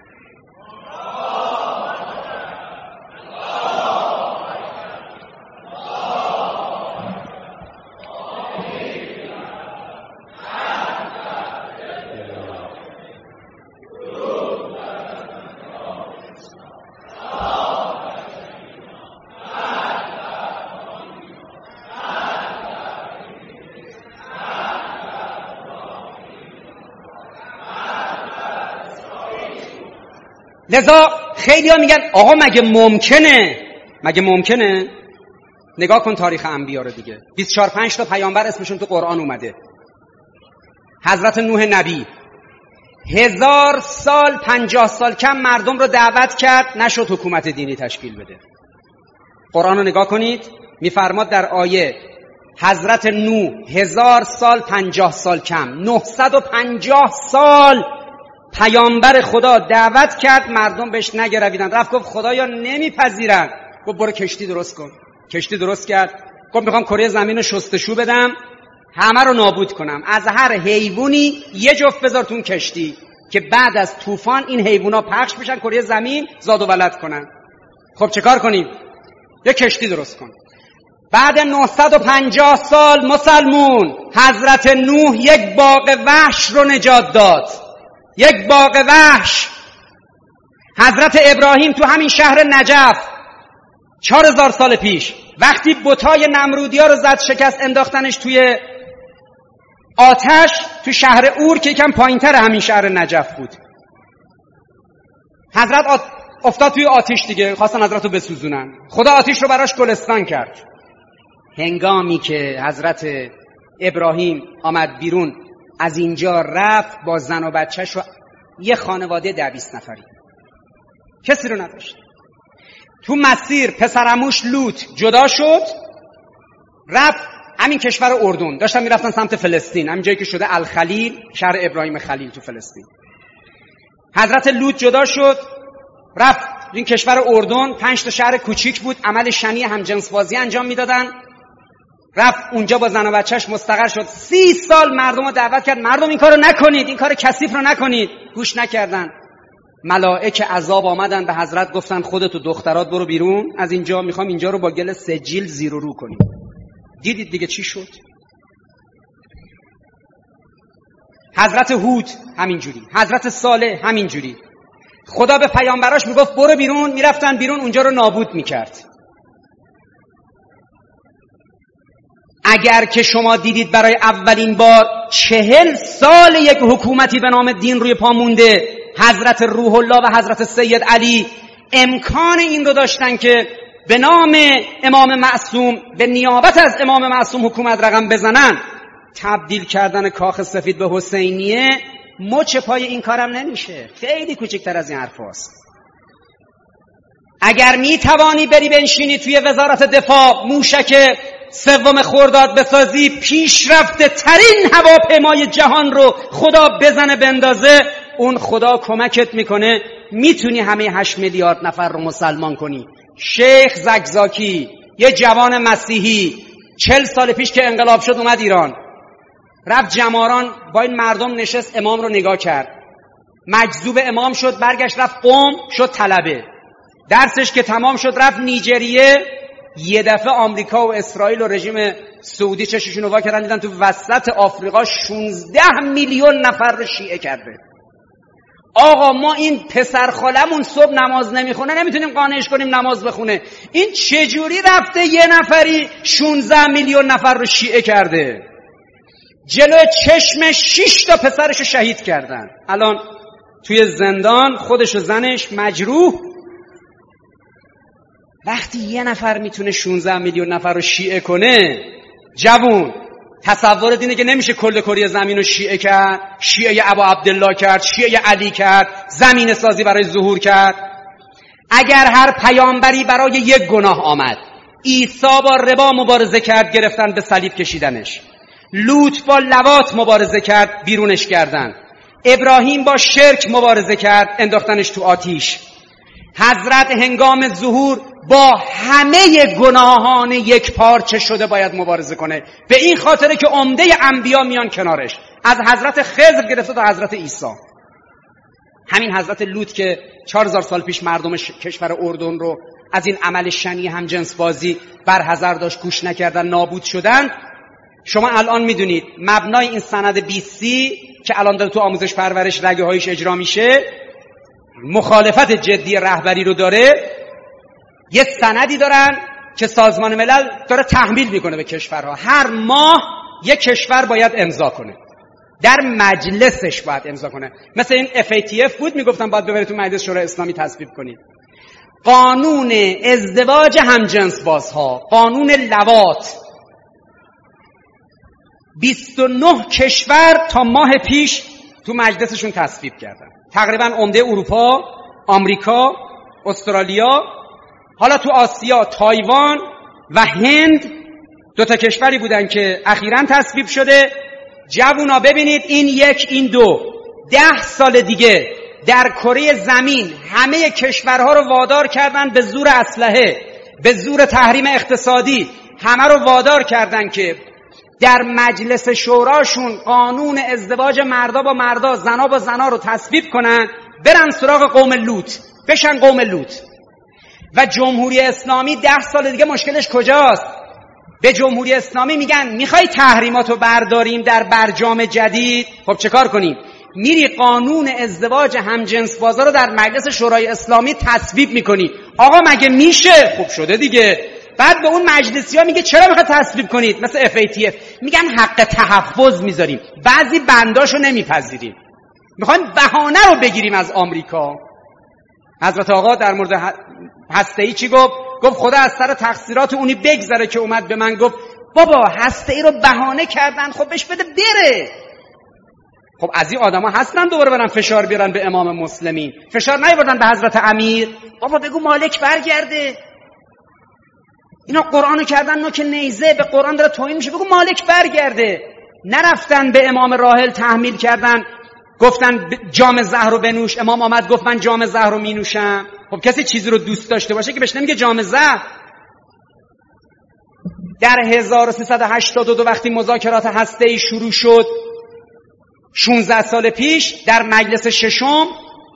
لذا خیلی ها میگن آقا مگه ممکنه؟ مگه ممکنه؟ نگاه کن تاریخ انبیا رو دیگه. بیست و چهار پنج تا پیامبر اسمشون تو قرآن اومده. حضرت نوح نبی هزار سال پنجاه سال کم مردم رو دعوت کرد، نشد حکومت دینی تشکیل بده. قرآن رو نگاه کنید میفرماد در آیه حضرت نوح هزار سال پنجاه سال کم، نهصد و پنجاه سال پیامبر خدا دعوت کرد، مردم بهش نگرویدن. رفت گفت خدایا نمیپذیرن. گفت برو کشتی درست کن. کشتی درست کرد. گفت میخوام کره زمین رو شستشو بدم، همه رو نابود کنم، از هر حیوانی یه جفت بذار تو کشتی که بعد از طوفان این حیونا پخش بشن کره زمین زاد و ولد کنن. خب چه کار کنیم؟ یه کشتی درست کن. بعد نهصد و پنجاه سال مسلمون حضرت نوح یک باغ وحش رو نجات داد. یک باغ وحش. حضرت ابراهیم تو همین شهر نجف چهار هزار سال پیش وقتی بتای نمرودی ها رو زد شکست انداختنش توی آتش، تو شهر اور که یکم پایین‌تر همین شهر نجف بود، حضرت آت... افتاد توی آتش دیگه، خواستن حضرت رو بسوزونن. خدا آتش رو براش گلستان کرد. هنگامی که حضرت ابراهیم آمد بیرون از اینجا رفت با زن و بچه‌ش و یه خانواده ده بیست نفری، کسی رو نداشت. تو مسیر پسرعموش لوط جدا شد، رفت همین کشور اردن داشتن میرفتن سمت فلسطین، همین جایی که شده الخلیل، شهر ابراهیم خلیل تو فلسطین. حضرت لوط جدا شد رفت این کشور اردن، پنج تا شهر کوچیک بود، عمل شنی همجنس بازی انجام میدادن. رفت اونجا با زن و بچهش مستقر شد. سی سال مردم رو دعوت کرد مردم این کارو نکنید، این کار کثیف رو نکنید، گوش نکردن. ملائک عذاب آمدن به حضرت گفتن خودت و دخترات برو بیرون از اینجا، میخوام اینجا رو با گل سجیل زیر و رو کنیم. دیدید دیگه چی شد؟ حضرت هود همینجوری، حضرت صالح همینجوری. خدا به پیامبراش میگفت برو بیرون، میرفتن بیرون اونجا رو نابود میکرد. اگر که شما دیدید برای اولین بار چهل سال یک حکومتی به نام دین روی پا مونده، حضرت روح الله و حضرت سید علی امکان این رو داشتن که به نام امام معصوم، به نیابت از امام معصوم حکومت رقم بزنن، تبدیل کردن کاخ سفید به حسینیه مچ پای این کارم نمیشه. خیلی کوچکتر از این حرف هست. اگر می توانی بری بنشینی توی وزارت دفاع، موشک سوم خرداد بسازی، پیشرفته ترین هواپیمای جهان رو خدا بزنه بندازه، اون خدا کمکت میکنه، میتونی همه هشت میلیارد نفر رو مسلمان کنی. شیخ زکزاکی یه جوان مسیحی چل سال پیش که انقلاب شد اومد ایران، رفت جماران با این مردم نشست، امام رو نگاه کرد، مجذوب امام شد، برگشت رفت قم شد طلبه. درسش که تمام شد رفت نیجریه. یه دفعه آمریکا و اسرائیل و رژیم سعودی چششون رو وا کردن، دیدن تو وسط آفریقا شانزده میلیون نفر رو شیعه کرده. آقا ما این پسر خالمون صبح نماز نمیخونه، نمیتونیم قانعش کنیم نماز بخونه، این چجوری رفته یه نفری شانزده میلیون نفر رو شیعه کرده؟ جلو چشم شش تا پسرش رو شهید کردن، الان توی زندان خودش و زنش مجروح. وقتی یه نفر میتونه شانزده میلیون نفر رو شیعه کنه، جوون تصور اینه که نمیشه کل کره زمین رو شیعه کرد، شیعه ابا عبدالله کرد، شیعه علی کرد، زمین سازی برای ظهور کرد. اگر هر پیامبری برای یک گناه آمد، عیسی با ربا مبارزه کرد گرفتن به صلیب کشیدنش، لوط با لواط مبارزه کرد بیرونش کردن، ابراهیم با شرک مبارزه کرد انداختنش تو آتیش، حضرت هنگام ظهور با همه گناهان یک پارچه شده باید مبارزه کنه. به این خاطره که عمده انبیا میان کنارش، از حضرت خضر گرفته تا حضرت عیسی. همین حضرت لوط که چهار هزار سال پیش مردم کشور اردن رو از این عمل شنی هم جنس بازی برحذر داشت، گوش نکردن، نابود شدن. شما الان میدونید مبنای این سند بی سی که الان داره تو آموزش پرورش رگه هایش اجرا میشه، مخالفت جدی رهبری رو داره. یه سندی دارن که سازمان ملل داره تحمیل میکنه به کشورها، هر ماه یک کشور باید امضا کنه، در مجلسش باید امضا کنه. مثل این اف ای تی اف بود، میگفتن باید ببرید تو مجلس شورای اسلامی تصویب کنید. قانون ازدواج همجنس بازها، قانون لواط، بیست و نه کشور تا ماه پیش تو مجلسشون تصویب کردن، تقریبا عمده اروپا، آمریکا، استرالیا، حالا تو آسیا تایوان و هند دو تا کشوری بودن که اخیراً تصویب شده. جوونا ببینید این یک این دو، ده سال دیگه در کره زمین همه کشورها رو وادار کردن به زور اسلحه، به زور تحریم اقتصادی، همه رو وادار کردن که در مجلس شوراشون قانون ازدواج مردا با مردا، زنا با زنا رو تصویب کنن، برن سراغ قوم لوط، بشن قوم لوط. و جمهوری اسلامی ده سال دیگه مشکلش کجاست؟ به جمهوری اسلامی میگن میخوای تحریماتو برداریم در برجام جدید، خب چه کار کنیم؟ میری قانون ازدواج همجنس بازا رو در مجلس شورای اسلامی تصویب میکنی. آقا مگه میشه؟ خوب شده دیگه. بعد به اون مجلسی ها میگه چرا میخواد تصویب کنید؟ مثل اف ای تی اف میگن حق تحفظ میذاریم، بعضی بنداشو نمیپذیریم، میخوایم بهانه رو بگیریم از آمریکا. حضرت آقا در مورد هسته‌ای چی گفت؟ گفت خدا از سر تقصیرات اونی بگذره که اومد به من گفت بابا هسته‌ای رو بهانه کردن، خب بهش بده بره. خب از این آدما هستن دوباره برن فشار بیارن به امام مسلمین، فشار نیاوردن به حضرت امیر، بابا بگو مالک برگرده. اینا قرآنو کردن نوک نیزه، به قرآن داره توهین میشه. بگو مالک برگرده. نرفتن به امام راحل تحمیل کردن گفتن جام زهر رو بنوش، امام آمد گفت من جام زهر رو می نوشم. خب کسی چیزی رو دوست داشته باشه که بهش نمیگه جام زهر. در هزار و سیصد و هشتاد و دو وقتی مذاکرات هسته‌ای شروع شد، شانزده سال پیش، در مجلس ششم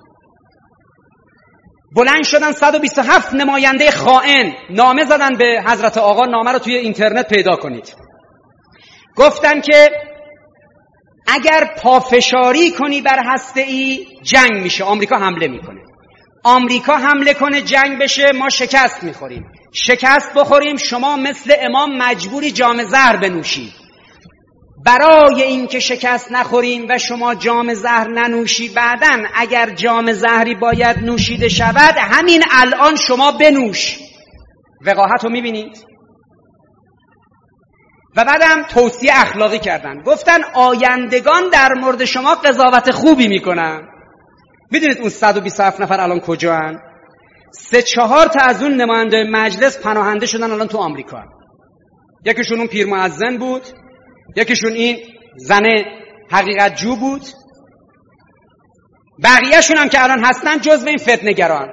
بلند شدن صد و بیست و هفت نماینده خائن نامه زدن به حضرت آقا. نامه رو توی اینترنت پیدا کنید. گفتن که اگر پافشاری کنی بر هسته‌ای جنگ میشه، آمریکا حمله میکنه. آمریکا حمله کنه جنگ بشه، ما شکست میخوریم. شکست بخوریم شما مثل امام مجبوری جام زهر بنوشی. برای این که شکست نخوریم و شما جام زهر ننوشی، بعدن اگر جام زهری باید نوشیده شود همین الان شما بنوش. وقاحت رو میبینید؟ و بعدم توصیه اخلاقی کردن. گفتن آیندگان در مورد شما قضاوت خوبی میکنن. میدونید اون صد و بیست و هفت نفر الان کجان؟ سه چهار تا از اون نماینده مجلس پناهنده شدن الان تو آمریکا. یکیشون اون پیر مؤذن بود، یکیشون این زن حقیقت جو بود، بقیه‌شون هم که الان هستن جزو این فتنه‌گران.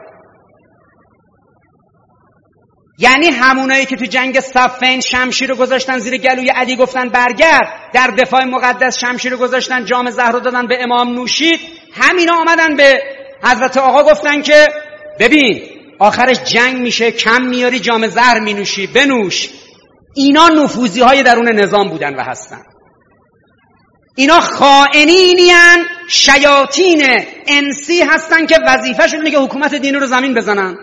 یعنی همونایی که تو جنگ صفین شمشیر رو گذاشتن زیر گلوی علی گفتن برگرد، در دفاع مقدس شمشیر رو گذاشتن جام زهر رو دادن به امام نوشید، همینا آمدن به حضرت آقا گفتن که ببین آخرش جنگ میشه، کم میاری جام زهر مینوشی، بنوش. اینا نفوذی های درون نظام بودن و هستن. اینا خائنینیان، شیاطین انسی هستن که وظیفه‌شون اینه که حکومت دینی رو زمین بزنن.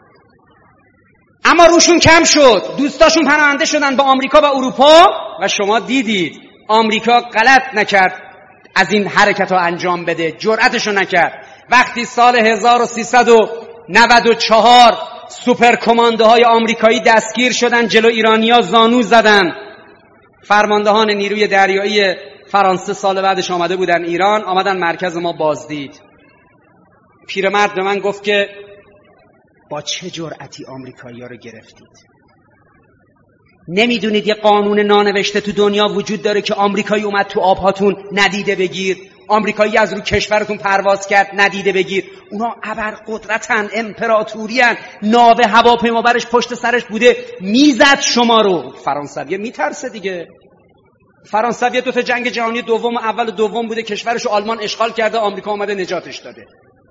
اما روشون کم شد، دوستاشون پناهنده شدن به آمریکا و اروپا و شما دیدید آمریکا غلط نکرد از این حرکت ها انجام بده، جرأتشو نکرد. وقتی سال هزار و سیصد و نود و چهار سوپر کمانده های آمریکایی دستگیر شدن، جلو ایرانیا زانو زدن. فرماندهان نیروی دریایی فرانسه سال بعدش آمده بودن ایران، آمدن مرکز ما بازدید. پیرمرد به من گفت که با چه جرأتی آمریکایی‌ها رو گرفتید؟ نمیدونید یه قانون نانوشته تو دنیا وجود داره که آمریکایی اومد تو آبهاتون ندیده بگیر، آمریکایی از رو کشورتون پرواز کرد ندیده بگیر. اونا ابرقدرتن، امپراتورین، ناو هواپیما برش پشت سرش بوده میزد شما رو. فرانسویه میترسه دیگه. فرانسویه دو تا جنگ جهانی دوم، اول و دوم بوده، کشورشو آلمان اشغال کرده، آمریکا اومده نجاتش داده.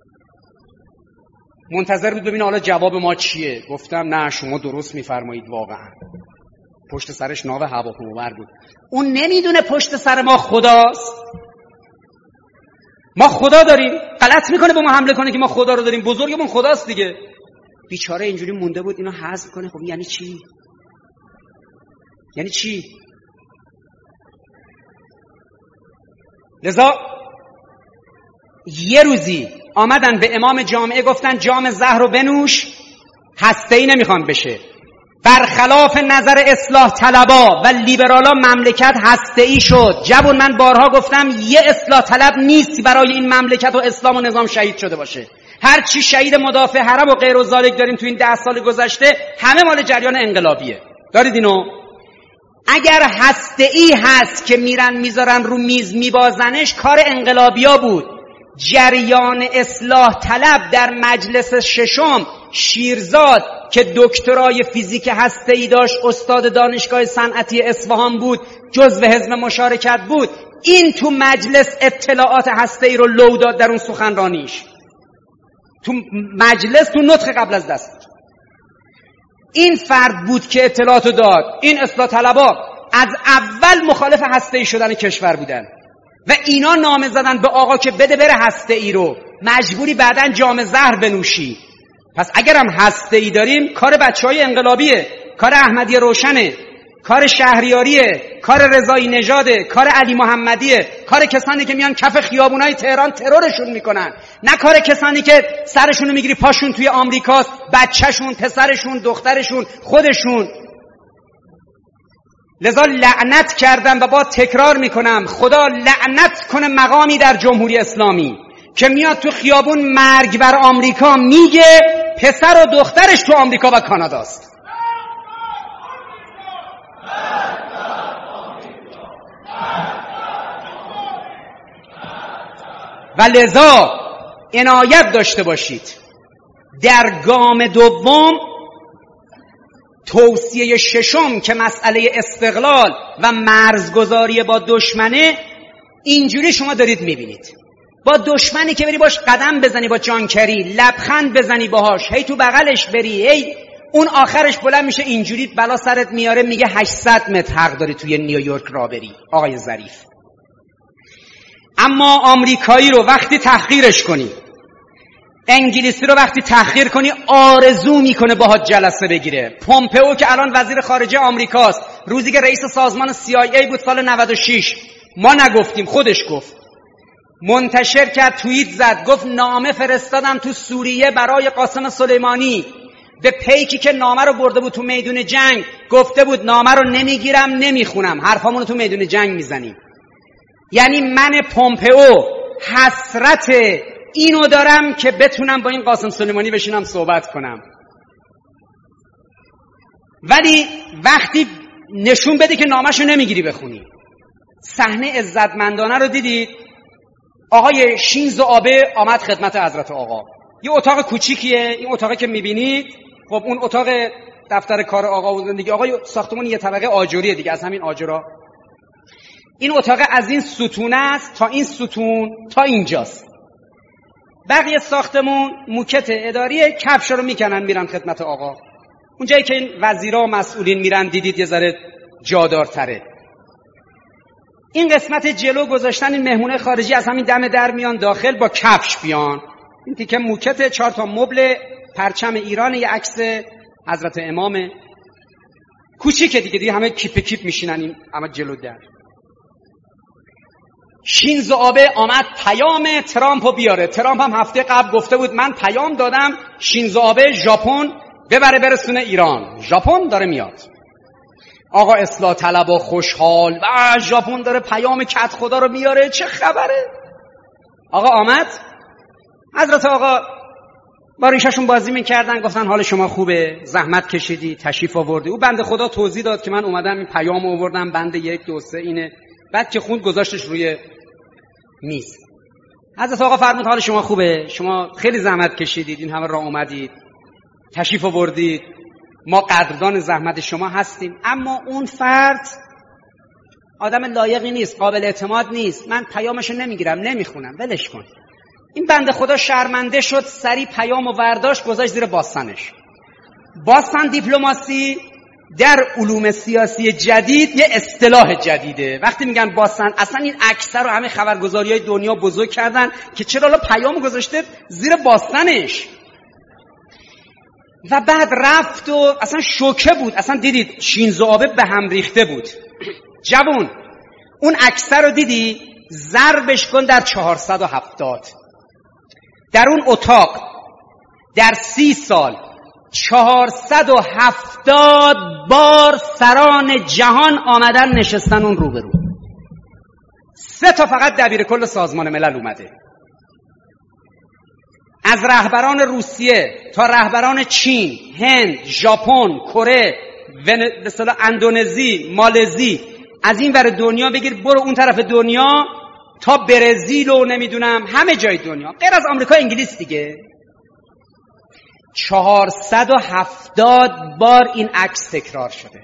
منتظر بود ببینه حالا جواب ما چیه. گفتم نه شما درست میفرمایید، واقعا پشت سرش ناو هواپیمابر بود. اون نمیدونه پشت سر ما خداست. ما خدا داریم، غلط میکنه به ما حمله کنه که ما خدا رو داریم، بزرگمون خداست دیگه. بیچاره اینجوری مونده بود اینو حذف کنه. خب یعنی چی؟ یعنی چی؟ لذا یه روزی آمدن به امام جامعه گفتن جام زهر رو بنوش، هسته‌ای نمیخوان بشه. برخلاف نظر اصلاح طلبا و لیبرالا مملکت هسته‌ای شد. جوون من بارها گفتم یه اصلاح طلب نیست برای این مملکت و اسلام و نظام شهید شده باشه. هر چی شهید مدافع حرم و غیر و ذالک داریم تو این ده سال گذشته همه مال جریان انقلابیه. دارید اینو؟ اگر هسته‌ای هست که میرن میذارن رو میز میبازنش، کار انقلابیا بود. جریان اصلاح طلب در مجلس ششم، شیرزاد که دکترای فیزیک هسته‌ای داشت، استاد دانشگاه صنعتی اصفهان بود، جزو حزب مشارکت بود، این تو مجلس اطلاعات هسته‌ای رو لو داد در اون سخنرانیش. تو مجلس تو نطق قبل از دست این فرد بود که اطلاعاتو داد. این اصلاح طلبا از اول مخالف هسته‌ای شدن کشور بودن و اینا نامه زدن به آقا که بده بره هسته‌ای رو، مجبوری بعدن جام زهر بنوشی. پس اگرم هسته‌ای داریم، کار بچهای انقلابیه، کار احمدی روشنه، کار شهریاریه، کار رضایی نژاده، کار علی محمدیه، کار کسانی که میان کف خیابونای تهران ترورشون میکنن، نه کار کسانی که سرشون رو میگیری پاشون توی آمریکاست، بچهشون، پسرشون، دخترشون، خودشون. لذا لعنت کردم و با تکرار میکنم، خدا لعنت کنه مقامی در جمهوری اسلامی که میاد تو خیابون مرگ بر آمریکا میگه، پسر و دخترش تو آمریکا و کاناداست. و لذا عنایت داشته باشید در گام دوم توصیه ششم که مسئله استقلال و مرزگذاری با دشمنه، اینجوری شما دارید میبینید با دشمنی که بری باش قدم بزنی با جانکری، لبخند بزنی باهاش، هی تو بغلش بری، هی اون آخرش بلند میشه اینجوری بلا سرت میاره میگه هشتصد متر حق داری توی نیویورک را بری آقای ظریف. اما آمریکایی رو وقتی تحقیرش کنی، انگلیسی رو وقتی تحقیر کنی، آرزو میکنه باهات جلسه بگیره. پومپئو که الان وزیر خارجه آمریکاست، روزی که رئیس سازمان سی آی ای بود سال نود و شش، ما نگفتیم خودش گفت، منتشر کرد، توییت زد، گفت نامه فرستادم تو سوریه برای قاسم سلیمانی، به پیکی که نامه رو برده بود تو میدون جنگ گفته بود نامه رو نمیگیرم نمیخونم، حرفامون رو تو میدون جنگ میزنیم. یعنی من پومپئو حسرت اینو دارم که بتونم با این قاسم سلیمانی بشینم صحبت کنم، ولی وقتی نشون بده که نامه‌شو نمیگیری بخونی. صحنه عزتمندانه رو دیدید، آقای شینزو آبه آمد خدمت حضرت آقا. یه اتاق کوچیکیه، این اتاقی که میبینید، خب اون اتاق دفتر کار آقا و زندگی آقا، ساختمون یه طبقه آجریه دیگه، از همین آجرا. این اتاق از این ستون است تا این ستون تا اینجاست. بقیه ساختمون موکت اداری، کفش رو میکنن میرن خدمت آقا. اونجایی که این وزیرا و مسئولین میرن دیدید یه ذره جادارتره. این قسمت جلو گذاشتن این مهمونه خارجی از همین دم در میان داخل با کفش بیان. این تیکه موکت، چهار تا مبل پرچم ایران، یه عکس حضرت امام کوچیکه دیگه دیگه همه کیپ کیپ میشینن این اما جلو در. شینزو آبه آمد پیام ترامپو بیاره. ترامپ هم هفته قبل گفته بود من پیام دادم شینزو آبه ژاپن ببره برسونه ایران. ژاپن داره میاد. آقا اصلاح طلب و خوشحال و ژاپن داره پیام کت خدا رو میاره، چه خبره؟ آقا آمد، حضرت آقا با ریششون بازی میکردن، گفتن حال شما خوبه، زحمت کشیدی، تشریف آوردی. او بنده خدا توضیح داد که من اومدم این پیام آوردم، بند یک دو سه اینه. بعد که خوند گذاشتش روی میز. حضرت آقا فرمود حال شما خوبه، شما خیلی زحمت کشیدید، این همه راه اومدید، تشریف آوردید، ما قدردان زحمت شما هستیم، اما اون فرد آدم لایقی نیست، قابل اعتماد نیست، من پیامشو نمیگیرم نمیخونم، ولش کن. این بنده خدا شرمنده شد، سری پیام و ورداشت گذاشت زیر باستنش. باستن دیپلماسی در علوم سیاسی جدید یه اصطلاح جدیده. وقتی میگن باستن، اصلا این اکثر رو همه خبرگزاری‌های دنیا بزرگ کردن که چرا الان پیام گذاشته زیر باستنش. و بعد رفت و اصلا شوکه بود. اصلا دیدید شینزو آبه به هم ریخته بود. جوون اون اکثر رو دیدی، ضربش کن در چهارصد و هفتاد. در اون اتاق در سی سال چهارصد و هفتاد بار سران جهان آمدن نشستن اون روبرو. سه تا فقط دبیر کل سازمان ملل اومده. از رهبران روسیه تا رهبران چین، هند، ژاپن، کره، ونزوئلا، اندونزی، مالزی، از این ور دنیا بگیر برو اون طرف دنیا تا برزیل و نمیدونم همه جای دنیا غیر از آمریکا انگلیس دیگه. چهارصد و هفتاد بار این عکس تکرار شده.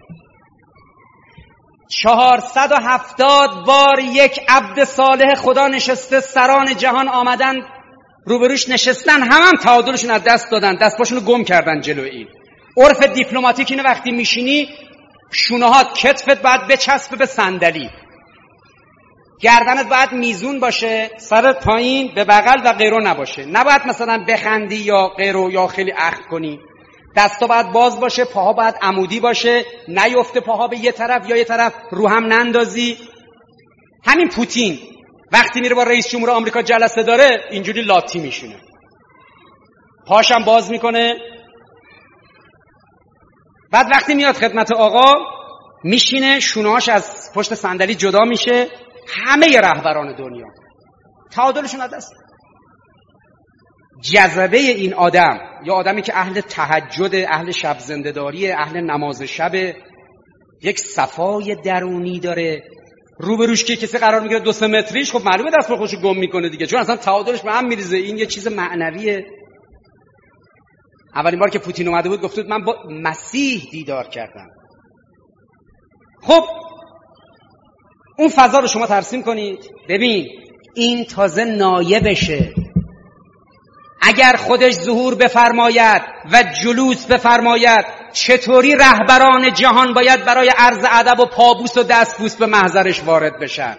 چهارصد و هفتاد بار یک عبد صالح خدا نشسته، سران جهان آمدن روبروش نشستن، هم هم تعادلشون از دست دادن، دستپاشون رو گم کردن جلوی این. عرف دیپلماتیک اینه وقتی میشینی شونهات کتفت باید بچسبه به صندلی، گردنت باید میزون باشه، سرت پایین به بغل و غیره نباشه، نباید مثلا بخندی یا غیره یا خیلی اخم کنی. دستا باید باز باشه، پاها باید عمودی باشه، نیفته پاها به یه طرف یا یه طرف، رو هم نندازی. همین پوتین وقتی میره با رئیس جمهور آمریکا جلسه داره اینجوری لاتی میشونه، پاشم باز میکنه. بعد وقتی میاد خدمت آقا میشینه، شونهاش از پشت صندلی جدا میشه. همه رهبران دنیا تعادلشون از دست. جذبه این آدم، یا آدمی که اهل تهجد، اهل شب زنده‌داری، اهل نماز شب، یک صفای درونی داره، روبروش که کسی قرار میگیره دو سه متریش، خب معلومه دست خودشو گم میکنه دیگه، چون اصلا تعادلش به هم میریزه. این یه چیز معنویه. اولین بار که پوتین اومده بود گفت من با مسیح دیدار کردم. خب اون فضا رو شما ترسیم کنید. ببین این تازه نایبشه. اگر خودش ظهور بفرماید و جلوس بفرماید، چطوری رهبران جهان باید برای عرض ادب و پابوس و دستبوس به محضرش وارد بشن؟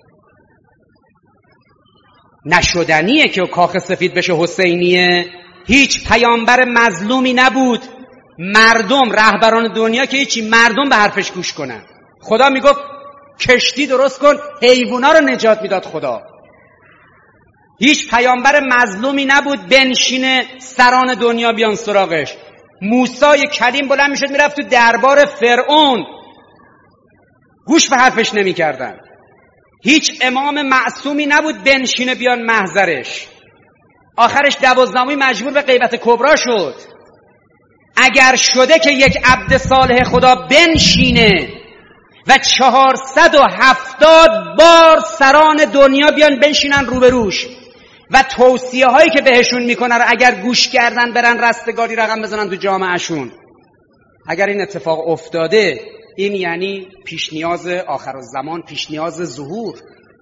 نشدنیه که کاخ سفید بشه حسینیه. هیچ پیامبر مظلومی نبود. مردم، رهبران دنیا که هیچی، مردم به حرفش گوش کنن. خدا میگفت کشتی درست کن، حیوونا رو نجات میداد خدا. هیچ پیامبر مظلومی نبود بنشینه سران دنیا بیان سراغش. موسی کلیم بلند میشد میرفت تو دربار فرعون، گوش به حرفش نمیکردن. هیچ امام معصومی نبود بنشینه بیان محضرش. آخرش دوازدهمی مجبور به غیبت کبرا شد. اگر شده که یک عبد صالح خدا بنشینه و چهارصد و هفتاد بار سران دنیا بیان بنشینن روبروش و توصیه هایی که بهشون میکنه رو اگر گوش کردن برن رستگاری رقم بزنن تو جامعهشون، اگر این اتفاق افتاده، این یعنی پیش نیاز آخرالزمان، پیش نیاز ظهور.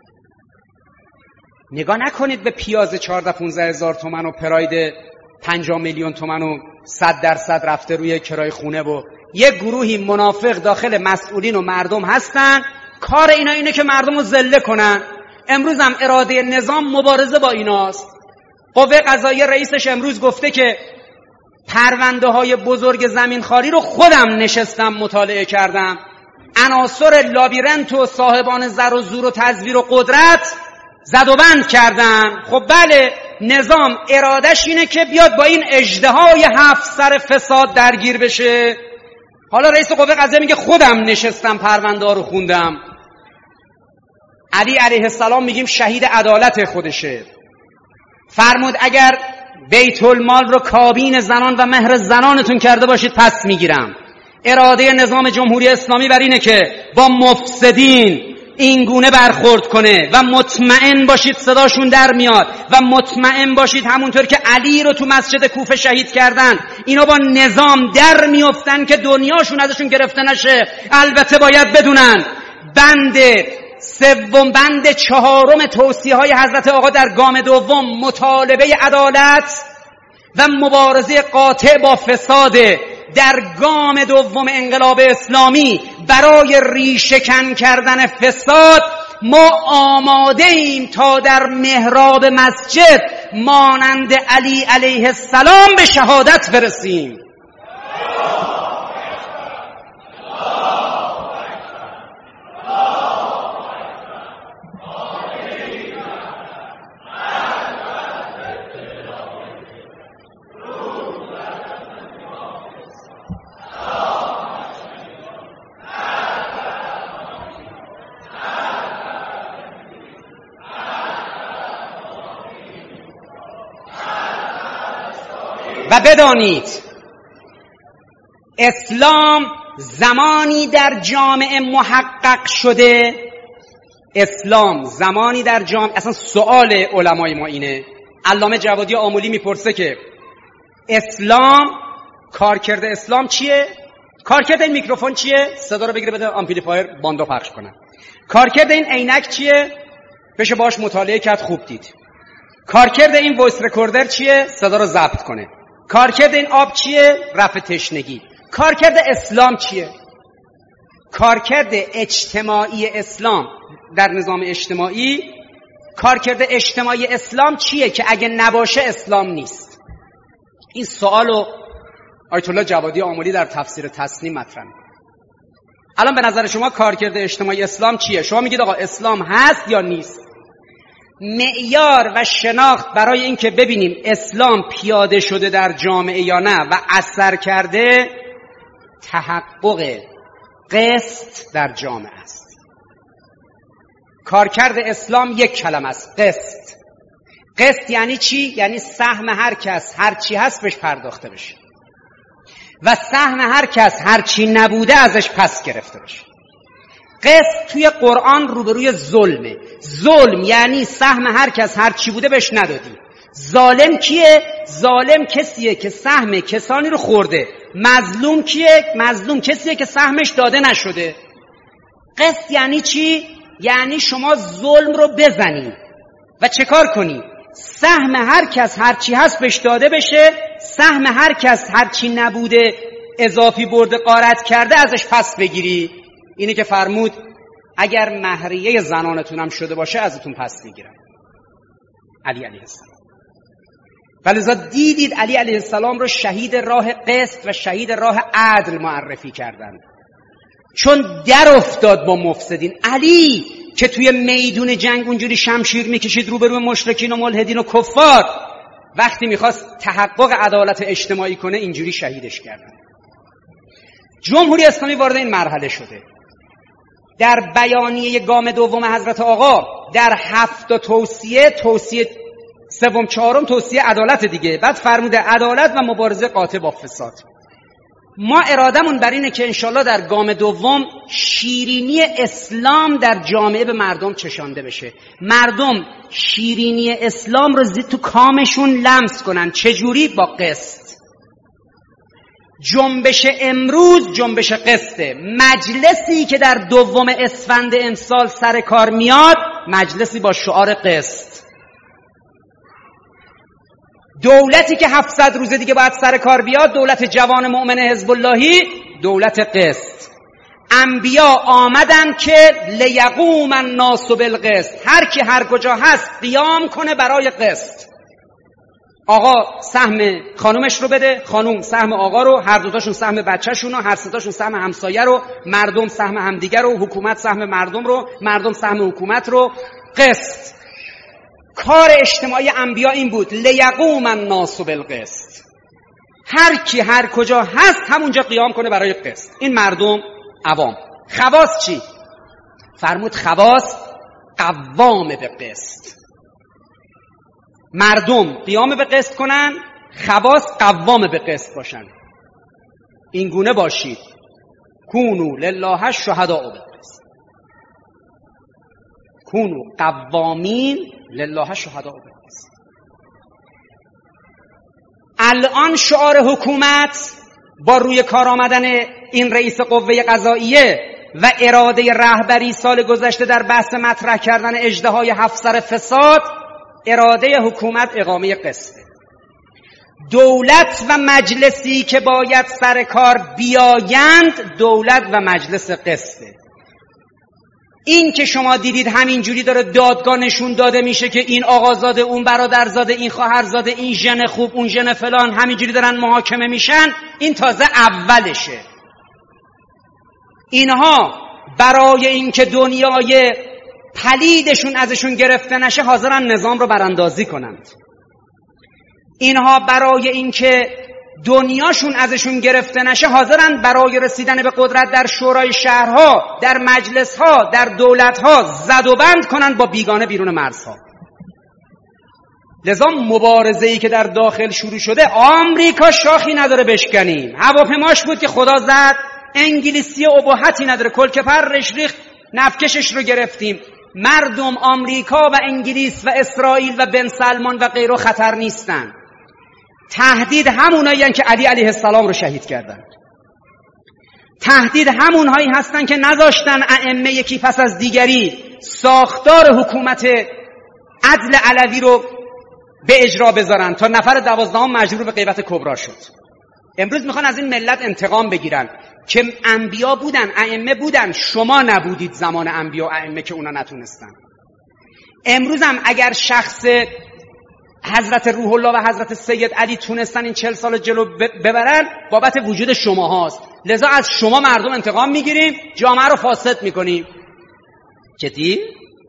نگاه نکنید به پیاز چهارده پانزده هزار تومن و پراید پنجاه میلیون تومن و صد درصد رفته روی کرای خونه و یک گروهی منافق داخل مسئولین و مردم هستن. کار اینا اینه که مردم رو ذله کنن. امروز هم اراده نظام مبارزه با ایناست. قوه قضاییه رئیسش امروز گفته که پرونده های بزرگ زمینخواری رو خودم نشستم مطالعه کردم. عناصر لابیرنت و صاحبان زر و زور و تزویر و قدرت زد و بند کردن. خب بله، نظام ارادش اینه که بیاد با این اژدهای هفت سر فساد درگیر بشه. حالا رئیس قوه قضاییه میگه خودم نشستم پرونده ها رو خوندم. علی علیه السلام میگیم شهید عدالت خودشه. فرمود اگر بیت المال رو کابین زنان و مهر زنانتون کرده باشید پس میگیرم. اراده نظام جمهوری اسلامی بر اینه که با مفسدین این گونه برخورد کنه و مطمئن باشید صداشون در میاد و مطمئن باشید همونطور که علی رو تو مسجد کوفه شهید کردن، اینا با نظام در میافتن که دنیاشون ازشون گرفته نشه. البته باید بدونن بند سوم، بند چهارم توصیه های حضرت آقا در گام دوم مطالبه عدالت و مبارزه قاطع با فساد. در گام دوم انقلاب اسلامی برای ریشه‌کن کردن فساد ما آماده ایم تا در محراب مسجد مانند علی علیه السلام به شهادت برسیم. و بدانید اسلام زمانی در جامعه محقق شده، اسلام زمانی در جامعه، اصلا سؤال علمای ما اینه. علامه جوادی آملی میپرسه که اسلام، کارکرد اسلام چیه؟ کارکرد این میکروفون چیه؟ صدا رو بگیره بده آمپلیفایر باندو پخش کنه. کارکرد این عینک چیه؟ بشه باش مطالعه کرد خوب دید. کارکرد این وایس رکوردر چیه؟ صدا رو ضبط کنه. کارکرد این آب چیه؟ رفع تشنگی. کارکرد اسلام چیه؟ کارکرد اجتماعی اسلام در نظام اجتماعی، کارکرد اجتماعی اسلام چیه که اگه نباشه اسلام نیست؟ این سوالو آیت الله جوادی آملی در تفسیر تسنیم مطرح می‌کنه. الان به نظر شما کارکرد اجتماعی اسلام چیه؟ شما میگید آقا اسلام هست یا نیست؟ معیار و شناخت برای این که ببینیم اسلام پیاده شده در جامعه یا نه و اثر کرده، تحقق قسط در جامعه است. کارکرد اسلام یک کلمه است، قسط. قسط یعنی چی؟ یعنی سهم هر کس هر چی هست بهش پرداخته بشه و سهم هر کس هر چی نبوده ازش پس گرفته بشه. قسط توی قرآن روبروی ظلمه. ظلم یعنی سهم هر کس هر چی بوده بهش ندادی. ظالم کیه؟ ظالم کسیه که سهم کسانی رو خورده. مظلوم کیه؟ مظلوم کسیه که سهمش داده نشده. قسط یعنی چی؟ یعنی شما ظلم رو بزنی و چه کار کنی؟ سهم هر کس هر چی هست بهش داده بشه، سهم هر کس هر چی نبوده اضافی برده غارت کرده ازش پس بگیری. اینی که فرمود اگر مهریه زنانتونم شده باشه ازتون پس میگیرم. علی علیه السلام. ولذا دیدید علی علیه السلام رو شهید راه قسط و شهید راه عدل معرفی کردند، چون در افتاد با مفسدین. علی که توی میدون جنگ اونجوری شمشیر میکشید روبروی مشرکین و ملحدین و کفار، وقتی میخواست تحقق عدالت اجتماعی کنه اینجوری شهیدش کردن. جمهوری اسلامی وارد این مرحله شده. در بیانیه گام دوم حضرت آقا در هفت توصیه، توصیه سوم چهارم توصیه عدالت دیگه، بعد فرموده عدالت و مبارزه قاطع با فساد. ما ارادمون بر اینه که انشالله در گام دوم شیرینی اسلام در جامعه به مردم چشانده بشه. مردم شیرینی اسلام رو زید تو کامشون لمس کنن. چجوری؟ با قسط. جنبش امروز جنبش قسطه. مجلسی که در دوم اسفند امسال سر کار میاد مجلسی با شعار قسط. دولتی که هفتصد روز دیگه باید سر کار بیاد دولت جوان مؤمن حزب اللهی، دولت قسط. انبیا آمدن که لیقوم الناس بالقسط، هر کی هر کجا هست قیام کنه برای قسط. آقا سهم خانومش رو بده، خانوم سهم آقا رو، هر دوتاشون سهم بچه‌شون رو، هر سه‌تاشون سهم همسایه رو، مردم سهم همدیگر رو، حکومت سهم مردم رو، مردم سهم حکومت رو. قسط. کار اجتماعی انبیا این بود لیقوم الناس بالقسط، هر کی هر کجا هست همونجا قیام کنه برای قسط. این مردم عوام. خواص چی؟ فرمود خواص قوام به قسط. مردم قیام به قسط کنن، خواص قوام به قسط باشن. این گونه باشید کونو لله شهداء بالقسط، کونو قوامین لله شهداء بالقسط. الان شعار حکومت با روی کار آمدن این رئیس قوه قضاییه و اراده رهبری سال گذشته در بحث مطرح کردن اژدهای هفت سر فساد، اراده حکومت اقامه قسطه. دولت و مجلسی که باید سر کار بیایند دولت و مجلس قسطه. این که شما دیدید همینجوری داره دادگاه نشون داده میشه که این آقازاده، اون برادرزاده، این خواهرزاده، این ژن خوب، اون ژن فلان، همینجوری دارن محاکمه میشن، این تازه اولشه. اینها برای اینکه دنیای پلیدشون ازشون گرفته نشه حاضرن نظام رو براندازی کنند. اینها برای اینکه دنیاشون ازشون گرفته نشه حاضرن برای رسیدن به قدرت در شورای شهرها، در مجلسها، در دولتها زد و بند کنن با بیگانه بیرون مرزها. لذا مبارزه‌ای که در داخل شروع شده، آمریکا شاخی نداره بشکنیم، هواپیماش بود که خدا زد، انگلیسی اباحتی نداره، کلکپرش ریخت نفکشش رو گرفتیم. مردم آمریکا و انگلیس و اسرائیل و بن سلمان و غیره خطر نیستن. تهدید همونایی هستن که علی علیه السلام رو شهید کردن. تهدید همونهایی هستن که نذاشتن ائمه یکی پس از دیگری ساختار حکومت عدل علوی رو به اجرا بذارن تا نفر دوازدهم مجبور به غیبت کبرا شد. امروز میخوان از این ملت انتقام بگیرن که انبیا بودن، ائمه بودن، شما نبودید زمان انبیا و ائمه که اونا نتونستن. امروز هم اگر شخص حضرت روح الله و حضرت سید علی تونستن این چل سال جلو ببرن بابت وجود شما هاست. لذا از شما مردم انتقام میگیریم، جامعه رو فاسد میکنیم. جدی؟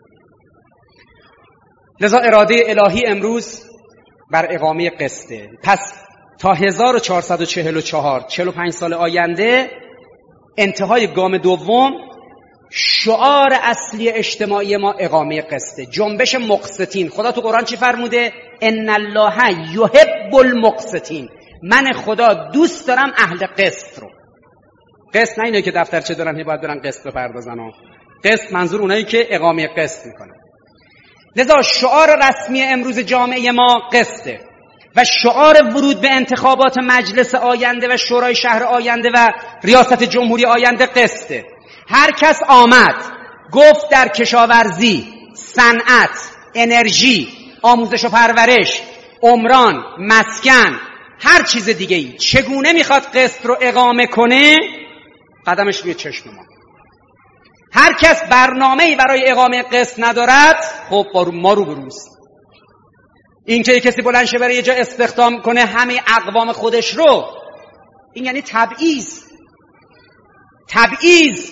لذا اراده الهی امروز بر اقامه قسطه. پس تا هزار و چهارصد و چهل و چهار، چهل و پنج سال آینده، انتهای گام دوم، شعار اصلی اجتماعی ما اقامه قسطه، جنبش مقسطین. خدا تو قرآن چی فرموده؟ ان الله یحب المقسطین. من خدا دوست دارم اهل قسط رو. قسط نه اینه که دفترچه دارن باید برن قسط بپردازن و قسط منظور اونایی که اقامه قسط میکنن. لذا شعار رسمی امروز جامعه ما قسطه و شعار ورود به انتخابات مجلس آینده و شورای شهر آینده و ریاست جمهوری آینده قسطه. هر کس آمد گفت در کشاورزی، صنعت، انرژی، آموزش و پرورش، عمران، مسکن، هر چیز دیگه ای چگونه میخواد قسط رو اقامه کنه، قدمش روی چشم ما. هر کس برنامه‌ای برای اقامه قسط ندارد، خب ما رو بروست. این که کسی بلند شه برای یه جا استخدام کنه همه اقوام خودش رو، این یعنی تبعیض. تبعیض.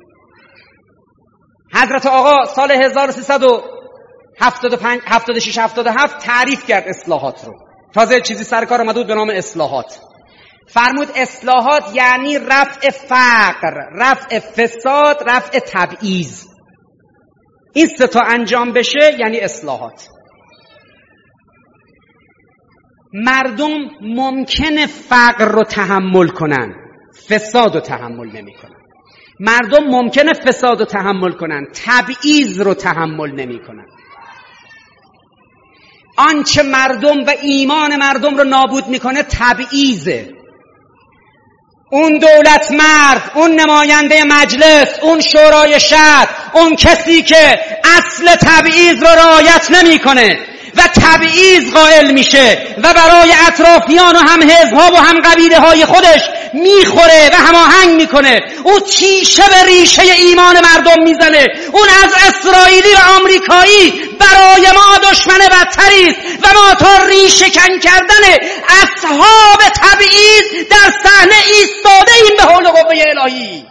حضرت آقا سال هزار و سیصد و هفتاد و شش هفتاد و هفت تعریف کرد اصلاحات رو. تازه چیزی سر کار اومد بود به نام اصلاحات. فرمود اصلاحات یعنی رفع فقر، رفع فساد، رفع تبعیض. این سه تا انجام بشه یعنی اصلاحات. مردم ممکنه فقر رو تحمل کنن، فساد رو تحمل نمی کنن. مردم ممکنه فساد رو تحمل کنن، تبعیض رو تحمل نمی کنن. آنچه مردم و ایمان مردم رو نابود میکنه تبعیضه. اون دولت مرد، اون نماینده مجلس، اون شورای شهر، اون کسی که اصل تبعیض رو رعایت نمیکنه و تبعیض قائل میشه و برای اطرافیان و هم حزب‌ها و هم قبیله های خودش میخوره و هماهنگ میکنه، او تیشه به ریشه ایمان مردم میزنه. اون از اسرائیلی و آمریکایی برای ما دشمن بدتری است و ما تا ریشه کن کردن اصحاب تبعیض در صحنه ایستاده ایم به حول و قوه الهی.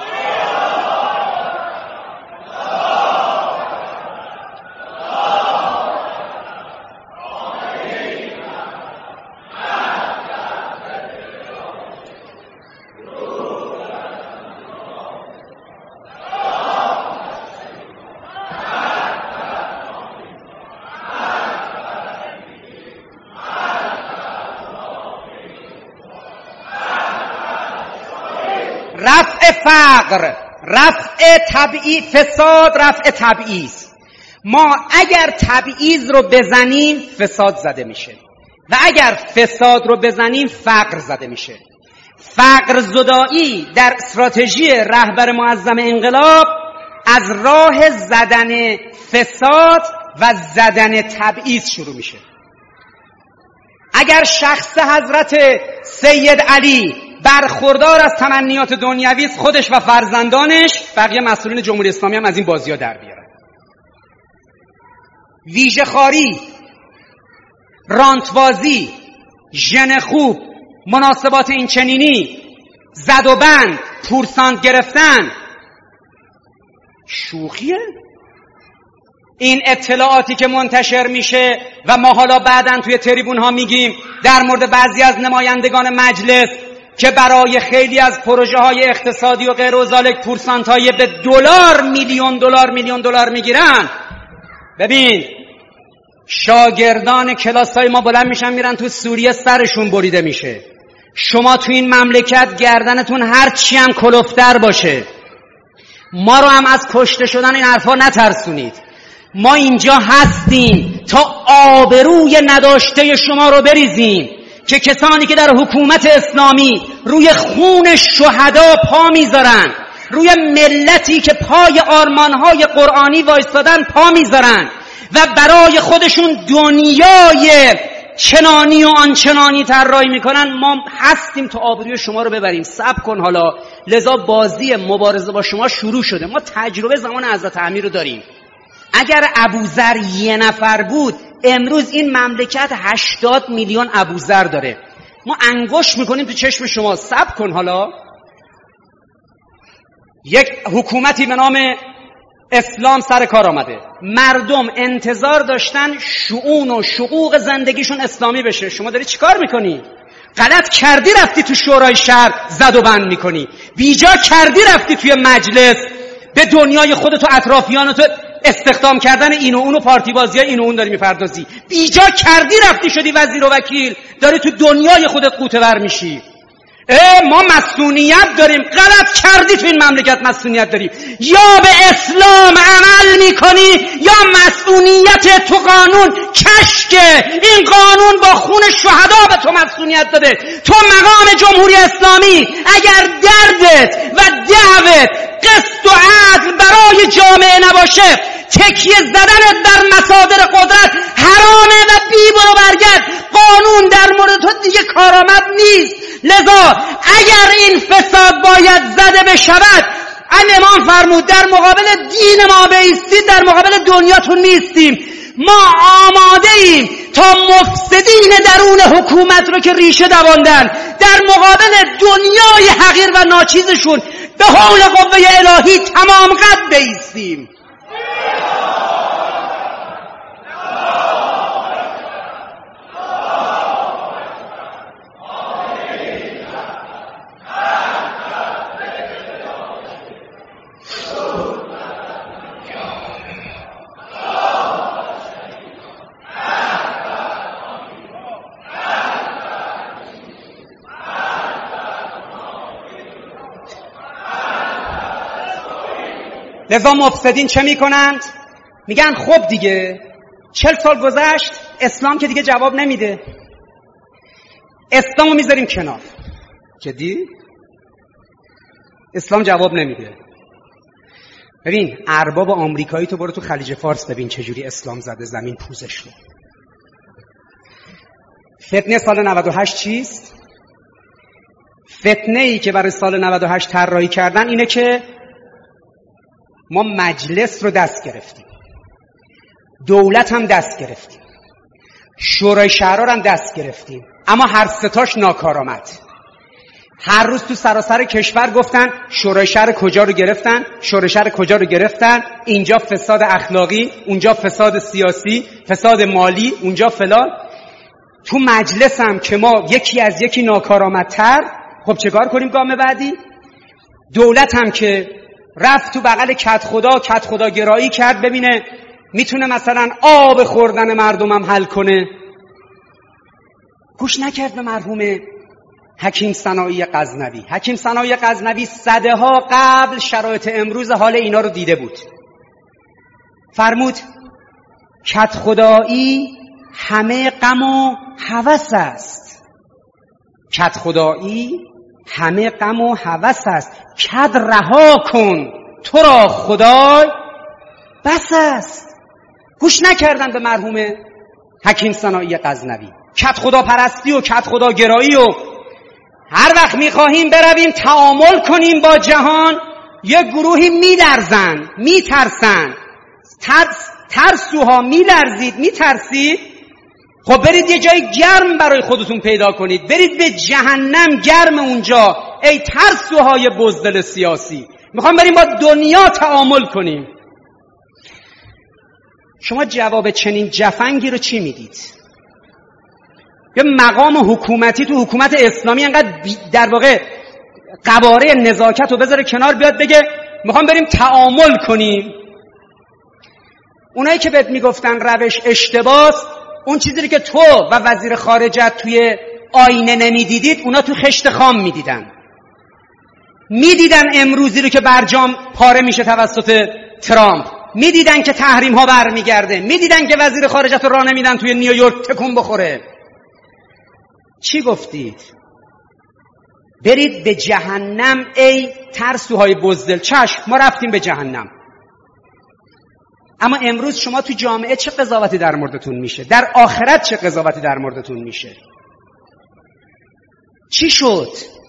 رفع فقر، رفع تبعیض، فساد، رفع تبعیض. ما اگر تبعیض رو بزنیم فساد زده میشه و اگر فساد رو بزنیم فقر زده میشه. فقر زدایی در استراتژی رهبر معظم انقلاب از راه زدن فساد و زدن تبعیض شروع میشه. اگر شخص حضرت سید علی برخوردار از تمنیات دنیوی است، خودش و فرزندانش، بقیه مسئولین جمهوری اسلامی هم از این بازی‌ها در بیارن. ویژه خواری، رانتبازی، ژن خوب، مناسبات این چنینی، زد و بند، پورسانت گرفتن، شوخیه؟ این اطلاعاتی که منتشر میشه و ما حالا بعداً توی تریبون ها میگیم در مورد بعضی از نمایندگان مجلس که برای خیلی از پروژه های اقتصادی و غیر و ذالک پورسانت های به دلار، میلیون دلار میلیون دلار میگیرن. ببین شاگردان کلاس های ما بلند میشن میرن تو سوریه، سرشون بریده میشه. شما تو این مملکت گردنتون هر چی هم کلفتر باشه، ما رو هم از کشته شدن این حرفا نترسونید. ما اینجا هستیم تا آبروی نداشته شما رو بریزیم که کسانی که در حکومت اسلامی روی خون شهدا پا میذارن، روی ملتی که پای آرمانهای قرآنی وایستادن پا میذارن و برای خودشون دنیای چنانی و آنچنانی طراحی میکنن، ما هستیم تا آبروی شما رو ببریم. صبر کن حالا. لذا بازی مبارزه با شما شروع شده. ما تجربه زمان حضرت امیر رو داریم. اگر ابوذر یه نفر بود، امروز این مملکت هشتاد میلیون ابوذر داره. ما انگشت میکنیم تو چشم شما. صبر کن حالا. یک حکومتی به نام اسلام سر کار آمده، مردم انتظار داشتن شؤون و شقوق زندگیشون اسلامی بشه. شما داری چی کار میکنی؟ غلط کردی رفتی تو شورای شهر زد و بند میکنی، بیجا کردی رفتی توی مجلس به دنیای خودت و اطرافیانت استخدام کردن این و اون و پارتی بازی ها این و اون داری میپردازی. بیجا کردی رفتی شدی وزیر و وکیل، داری تو دنیای خودت قوطه ور میشی. اه ما مسئولیت داریم. غلط کردی تو این مملکت مسئولیت داریم. یا به اسلام عمل میکنی یا مسئولیت تو قانون کشکه. این قانون با خون شهدا به تو مسئولیت داده. تو مقام جمهوری اسلامی اگر دردت و دعوت قسط و عدل برای جامعه نباشه، تکیه زدنت در مصادر قدرت حرامه و بی برو برگرد. قانون در مورد تو دیگه کارآمد نیست. لذا اگر این فساد باید زده بشود، امام فرمود در مقابل دین ما بایستید، در مقابل دنیاتون نیستیم. ما آماده ایم تا مفسدین درون حکومت رو که ریشه دواندن در مقابل دنیای حقیر و ناچیزشون به حول قوه الهی تمام قد بایستیم. لذا مفسدین چه میکنند؟ میگن خب دیگه چل سال گذشت، اسلام که دیگه جواب نمیده، اسلامو میذاریم کنار. جدی؟ اسلام جواب نمیده. ببین ارباب آمریکایی تو برو تو خلیج فارس ببین چجوری اسلام زده زمین پوزش رو. فتنه سال نود و هشت چیست؟ فتنه ای که برای سال نود و هشت طراحی کردن اینه که ما مجلس رو دست گرفتیم، دولت هم دست گرفتیم، شورای شورا هم دست گرفتیم، اما هر ستاش ناکارآمد. هر روز تو سراسر کشور گفتن شورای شهر کجا رو گرفتن، شورای شهر کجا رو گرفتن، اینجا فساد اخلاقی، اونجا فساد سیاسی، فساد مالی، اونجا فلان. تو مجلس هم که ما یکی از یکی ناکارآمدتر، خب چه کار کنیم گام بعدی؟ دولت هم که رفت تو بغل کت خدا کت خدا گرایی کرد ببینه میتونه مثلا آب خوردن مردمم حل کنه، گوش نکرد به مرحوم حکیم سنایی غزنوی. حکیم سنایی غزنوی صده ها قبل شرایط امروز حال اینا رو دیده بود. فرمود کت خدایی همه غم و هوس است، کت خدایی همه غم و هوس است، کد رها کن تو را خدای بس است. گوش نکردن به مرحوم حکیم سنایی غزنوی. کد خدا پرستی و کد خدا گرایی و هر وقت میخواهیم برویم تعامل کنیم با جهان، یک گروهی میلرزن میترسن، ترس ترسوها میلرزید میترسید. خب برید یه جای گرم برای خودتون پیدا کنید، برید به جهنم گرم اونجا ای ترسوهای بزدل سیاسی. میخوام بریم با دنیا تعامل کنیم. شما جواب چنین جفنگی رو چی میدید؟ یه مقام حکومتی تو حکومت اسلامی انقدر در واقع قواره نزاکت رو بذاره کنار، بیاد بگه میخوام بریم تعامل کنیم. اونایی که بهت میگفتن روش اشتباس، اون چیزی که تو و وزیر خارجت توی آینه نمیدیدید اونا تو خشت خام میدیدن. میدیدن امروزی رو که برجام پاره میشه توسط ترامپ، میدیدن که تحریم ها برمیگرده، میدیدن که وزیر خارجت رو راه نمیدن توی نیویورک تکون بخوره. چی گفتید؟ برید به جهنم ای ترسوهای بزدل. چشم، ما رفتیم به جهنم. اما امروز شما تو جامعه چه قضاوتی در موردتون میشه؟ در آخرت چه قضاوتی در موردتون میشه؟ چی شد؟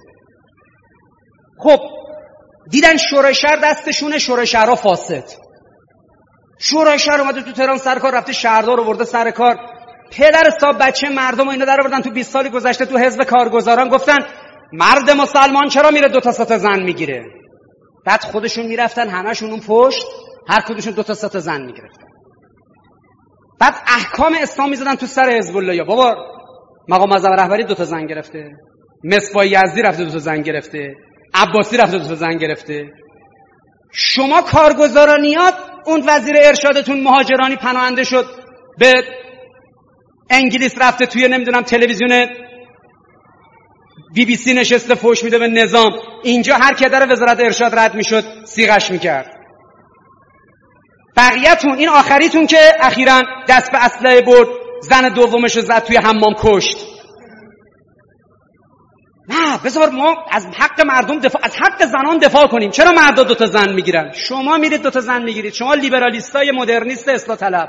خب دیدن شورای شهر دستشونه، شورای شهرها فاسد. شورای شهر اومده تو تهران سر کار، رفته شهردار آورده سر کار، پدر صاحب بچه مردم و اینا در آوردن. تو بیست سال گذشته تو حزب کارگزاران گفتن مرد مسلمان چرا میره دو تا سه تا زن میگیره؟ بعد خودشون میرفتن همشون اون پشت هر کدومشون دو تا سه تا زن میگرفتن. بعد احکام اسلام میزدن تو سر حزب الله. یا بابا مقام معظم رهبری دو تا زن گرفته، مصباح یزدی رفته دو تا زن گرفته، عباسی رفته دو تا زن گرفته. شما کارگزارانیات اون وزیر ارشادتون مهاجرانی پناهنده شد به انگلیس، رفته توی نمیدونم تلویزیون بی بی سی نشسته فوش میده به نظام. اینجا هر کی در وزارت ارشاد رد میشد صیغش میکرد. بقیه‌تون، این آخریتون که اخیراً دست به اسلحه برد، زن دومشو زد توی حمام کشت. نه، بذار ما از حق مردم دفاع، از حق زنان دفاع کنیم. چرا مردا دو تا زن میگیرن؟ شما میرید دو تا زن میگیرید. شما لیبرالیستای مدرنیست اصلاح طلب.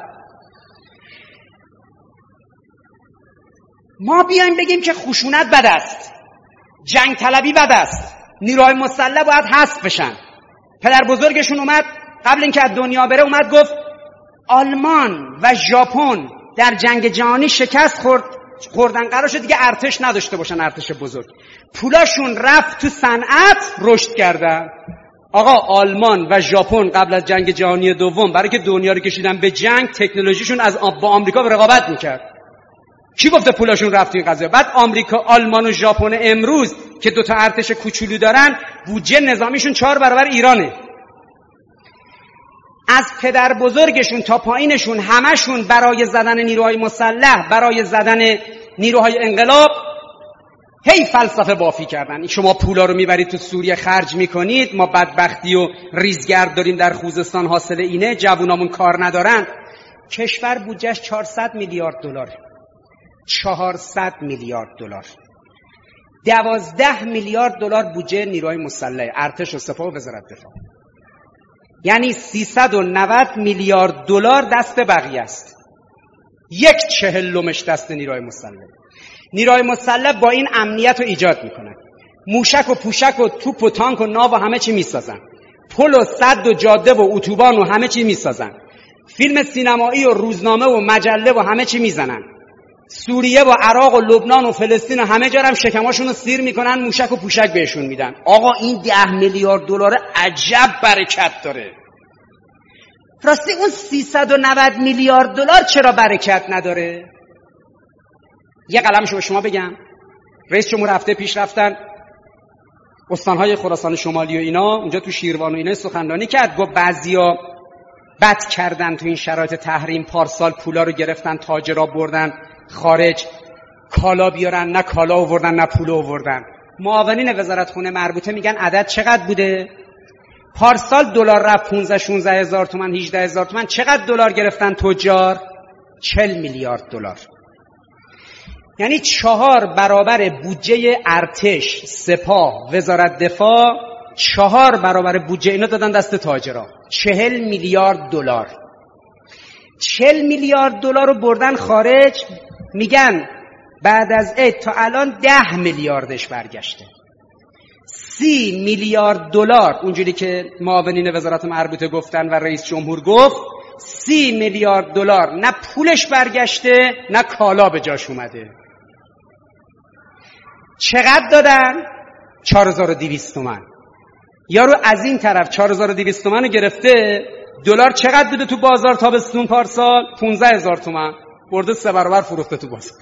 ما بیایم بگیم که خشونت بد است، جنگ طلبی بد است، نیروهای مسلح باید حذف بشن. پدر بزرگشون اومد قبل اینکه از دنیا بره اومد گفت آلمان و ژاپن در جنگ جهانی شکست خورد خوردن قرار شد دیگه ارتش نداشته باشن، ارتش بزرگ. پولاشون رفت تو صنعت، رشد کردن. آقا آلمان و ژاپن قبل از جنگ جهانی دوم برای که دنیا رو کشیدن به جنگ، تکنولوژیشون از با آمریکا رقابت میکرد. کی گفته پولاشون رفت این قضیه؟ بعد آمریکا، آلمان و ژاپن امروز که دو تا ارتش کوچولو دارن، بودجه نظامیشون چهار برابر ایرانه. از پدر بزرگشون تا پایینشون همشون برای زدن نیروهای مسلح، برای زدن نیروهای انقلاب هی فلسفه بافی کردن. شما پولا رو میبرید تو سوریه خرج میکنید، ما بدبختی و ریزگرد داریم در خوزستان، حاصل اینه، جوونامون کار ندارن. کشور بودجهش چهارصد میلیارد دلار. چهارصد میلیارد دلار. دوازده میلیارد دلار بودجه نیروهای مسلح، ارتش و سپاه و وزارت دفاع. یعنی سیصد و نود میلیارد دلار دست بقیه است. یک چهلمش دست نیروهای مسلح. نیروهای مسلح با این امنیت رو ایجاد میکنن. موشک و پوشک و توپ و تانک و ناو و همه چی میسازن. پل و سد و جاده و اتوبان و همه چی میسازن. فیلم سینمایی و روزنامه و مجله و همه چی میزنن. سوریه و عراق و لبنان و فلسطین و همه جا هم شکماشون رو سیر میکنن، موشک و پوشک بهشون میدن. آقا این ده میلیارد دلار عجب برکت داره. راستی اون سیصد و نود میلیارد دلار چرا برکت نداره؟ یه قلمشو به شما بگم. رئیس جمهور هفته پیش رفتن استانهای خراسان شمالی و اینا، اونجا تو شیروان و اینا سخنرانی کرد، گفت بعضیا بد کردن تو این شرایط تحریم، پارسال پولا رو گرفتن، تاجرها بردن خارج کالا بیارن، نه کالا آوردن نه پول آوردن. معاونین وزارت خونه مربوطه میگن عدد چقدر بوده؟ پارسال دلار رفت پانزده شانزده هزار تومان، هجده هزار تومان. چقدر دلار گرفتن تجار؟ چهل میلیارد دلار. یعنی چهار برابر بودجه ارتش، سپاه، وزارت دفاع، چهار برابر بودجه اینا دادن دست تاجرها. چهل میلیارد دلار. چهل میلیارد دلار رو بردن خارج. میگن بعد از عید تا الان ده میلیاردش برگشته. سی میلیارد دلار اونجوری که معاونین وزارت مربوطه گفتن و رئیس جمهور گفت، سی میلیارد دلار نه پولش برگشته نه کالا به جاش اومده. چقدر دادن؟ چهار هزار و دویست تومان. یارو از این طرف چهار هزار و دویست تومان رو گرفته. دلار چقدر بوده تو بازار تابستون پارسال؟ پانزده هزار تومان. برده سه برابر فروخته تو بازار.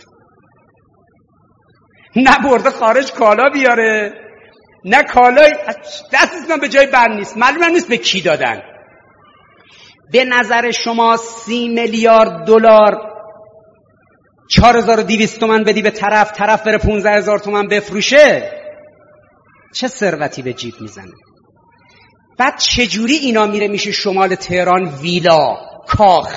نه برده خارج کالا بیاره، نه کالای دستشون به جای بند نیست. معلوم نیست به کی دادن. به نظر شما سی میلیارد دلار چهار هزار و دویست تومان بدی به طرف، طرف بره پانزده هزار تومان بفروشه، چه ثروتی به جیب میزنه؟ بعد چجوری اینا میره میشه شمال تهران ویلا، کاخ؟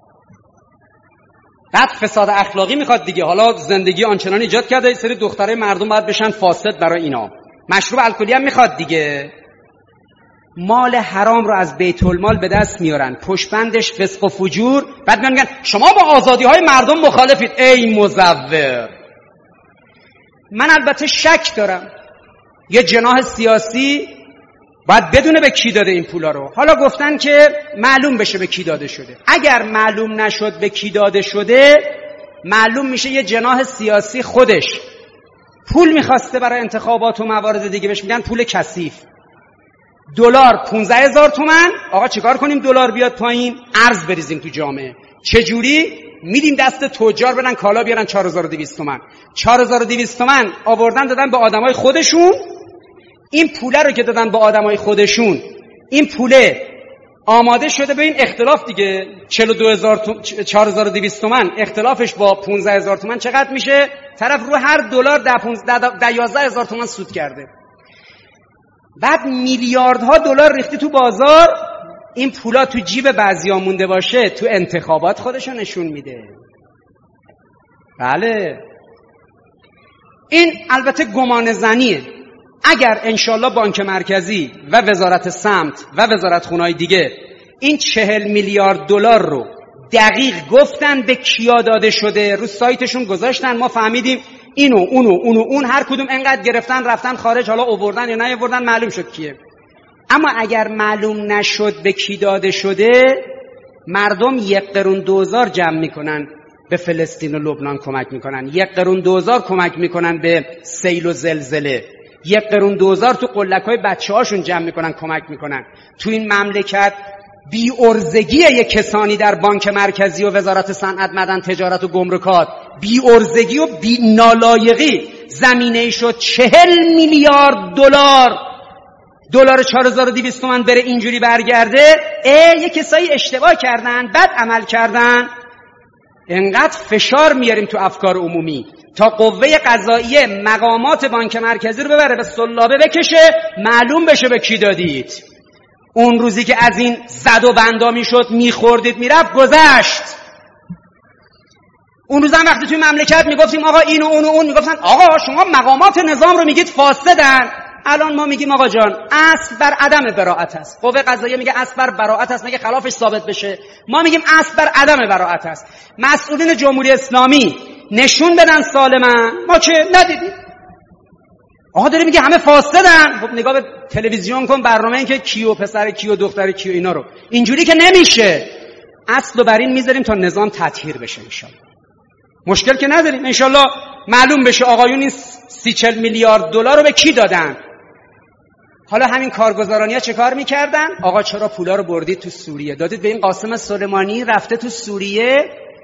بعد فساد اخلاقی میخواد دیگه. حالا زندگی آنچنان ایجاد کرده این سری دخترای مردم باید بشن فاسد برای اینا. مشروب الکلی هم میخواد دیگه. مال حرام رو از بیت المال به دست میارن، پشتبندش فسق و فجور. بعد میگن شما با آزادی های مردم مخالفید. ای مزور! من البته شک دارم یه جناح سیاسی باید بدونه به کی داده این پولا رو. حالا گفتن که معلوم بشه به کی داده شده. اگر معلوم نشد به کی داده شده، معلوم میشه یه جناح سیاسی خودش پول میخواسته برای انتخابات و موارد دیگه، بهش میگن پول کثیف. دلار پانزده هزار تومان. آقا چیکار کنیم دلار بیاد پایین؟ ارز بریزیم تو جامعه. چجوری؟ میدیم دست تجار بدن کالا بیارن چهار هزار و دویست تومان. چهار هزار و دویست تومان آوردن دادن به آدمای خودشون. این پوله رو که دادن به آدمای خودشون، این پوله آماده شده به این اختلاف دیگه. چهل و دو هزار تو... چهار هزار و دویست تومن اختلافش با پانزده هزار تومن چقدر میشه؟ طرف رو هر دلار ده پانزده ده یازده هزار تومن سود کرده. بعد میلیاردها دلار ریختی تو بازار، این پولا تو جیب بعضیا مونده باشه، تو انتخابات خودشو نشون میده. بله این البته گمان زنیه. اگر انشالله بانک مرکزی و وزارت سمت و وزارت خونه‌های دیگه این چهل میلیارد دلار رو دقیق گفتن به کیا داده شده، رو سایتشون گذاشتن، ما فهمیدیم اینو اونو اونو اون هر کدوم انقدر گرفتن رفتن خارج، حالا آوردن یا نیاوردن معلوم شد کیه. اما اگر معلوم نشد به کی داده شده، مردم یک قرون دوزار جمع میکنن به فلسطین و لبنان کمک میکنن، یک قرون دوزار کمک میکنن به سیل و زلزله، یک قرون دوزار تو قلک‌های بچه‌هاشون جمع میکنن کمک میکنن. تو این مملکت بی ارزگی یک کسانی در بانک مرکزی و وزارت صنعت، معدن، تجارت و گمرکات، بی ارزگی و بی نالایقی زمینه‌ای شد چهل میلیارد دلار دلار چهار هزار و دویست تومن بره اینجوری برگرده. اه یک کسایی اشتباه کردن، بد عمل کردن. انقدر فشار میاریم تو افکار عمومی تا قوه قضاییه مقامات بانک مرکزی رو ببره به سلابه بکشه، معلوم بشه به کی دادید. اون روزی که از این زد و بندا میشد میخوردید میرفت گذشت. اون روز هم وقتی توی مملکت میگفتیم آقا این و اون و اون، میگفتن آقا شما مقامات نظام رو میگید فاسدن. الان ما میگیم آقا جان اصل بر عدم براءت است. قوه قضاییه میگه اصل بر براءت است، مگه خلافش ثابت بشه؟ ما میگیم اصل بر عدم براءت است. مسئولین جمهوری اسلامی نشون بدن سالما، ما چه ندیدیم. آقا داره میگه همه فاسدن. خب نگاه به تلویزیون کن، برنامه این که کیو پسر کیو دختر کیو اینا رو، اینجوری که نمیشه. اصل بر این میذاریم تا نظام تطهیر بشه انشالله. مشکل که نداریم انشالله معلوم بشه آقایون این سی چل میلیارد دلار رو به کی دادن. حالا همین کارگزارانی‌ها چه کار میکردن؟ آقا چرا پولا رو بردید تو سوریه، دادید به این قاسم سلیمانی رفته تو سوریه؟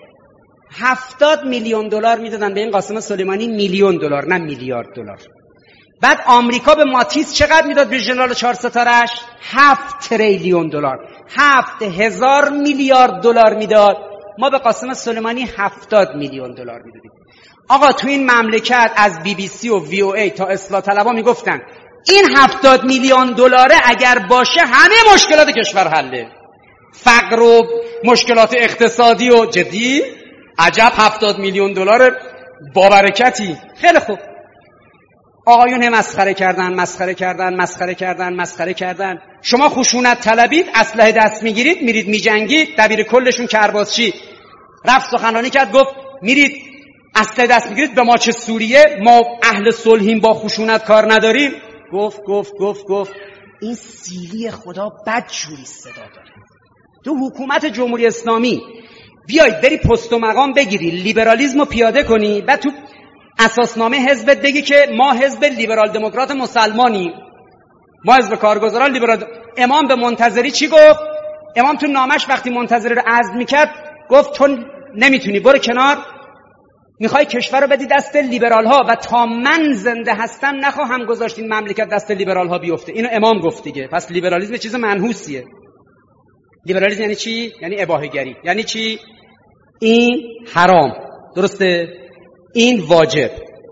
هفتاد میلیون دلار میدادن به این قاسم سلیمانی، میلیون دلار نه میلیارد دلار. بعد آمریکا به ماتیس چقدر میداد به ژنرال چهار ستارش؟ هفت تریلیون دلار، هفت هزار میلیارد دلار میداد. ما به قاسم سلیمانی هفتاد میلیون دلار میدادیم. آقا تو این مملکت از بی بی سی و وی او ای تا اصلاح طلبا میگفتن این هفتاد میلیون دلاره اگر باشه همه مشکلات کشور حله، فقر و مشکلات اقتصادی و جدی. عجب هفتاد میلیون دلار با برکتی. خیلی خوب، آقایون مسخره کردن مسخره کردن مسخره کردن مسخره کردن. شما خشونت طلبید، اسلحه دست میگیرید، میرید میجنگید. دبیر کلشون کرباسچی رفت سخنرانی کرد، گفت میرید اسلحه دست میگیرید به ما چه سوریه، ما اهل صلحیم با خشونت کار نداریم. گفت گفت گفت گفت این سیلی خدا بدجوری صدا داره. تو حکومت جمهوری اسلامی بیای بری پست و مقام بگیری، لیبرالیسم رو پیاده کنی، بعد تو اساسنامه حزبت بگی که ما حزب لیبرال دموکرات مسلمانیم، ما حزب کارگزاران لیبرال. امام به منتظری چی گفت؟ امام تو نامش وقتی منتظری رو عزل میکرد گفت تو نمیتونی، برو کنار، میخوای کشور رو بدی دست لیبرال ها و تا من زنده هستم نخواهم گذاشت این مملکت دست لیبرال ها بیفته. اینو امام گفت دیگه. پس لیبرالیسم چیز منحوسیه. لیبرالیسم یعنی چی؟ یعنی اباحه‌گری. یعنی چی؟ این حرام، درسته؟ این واجب.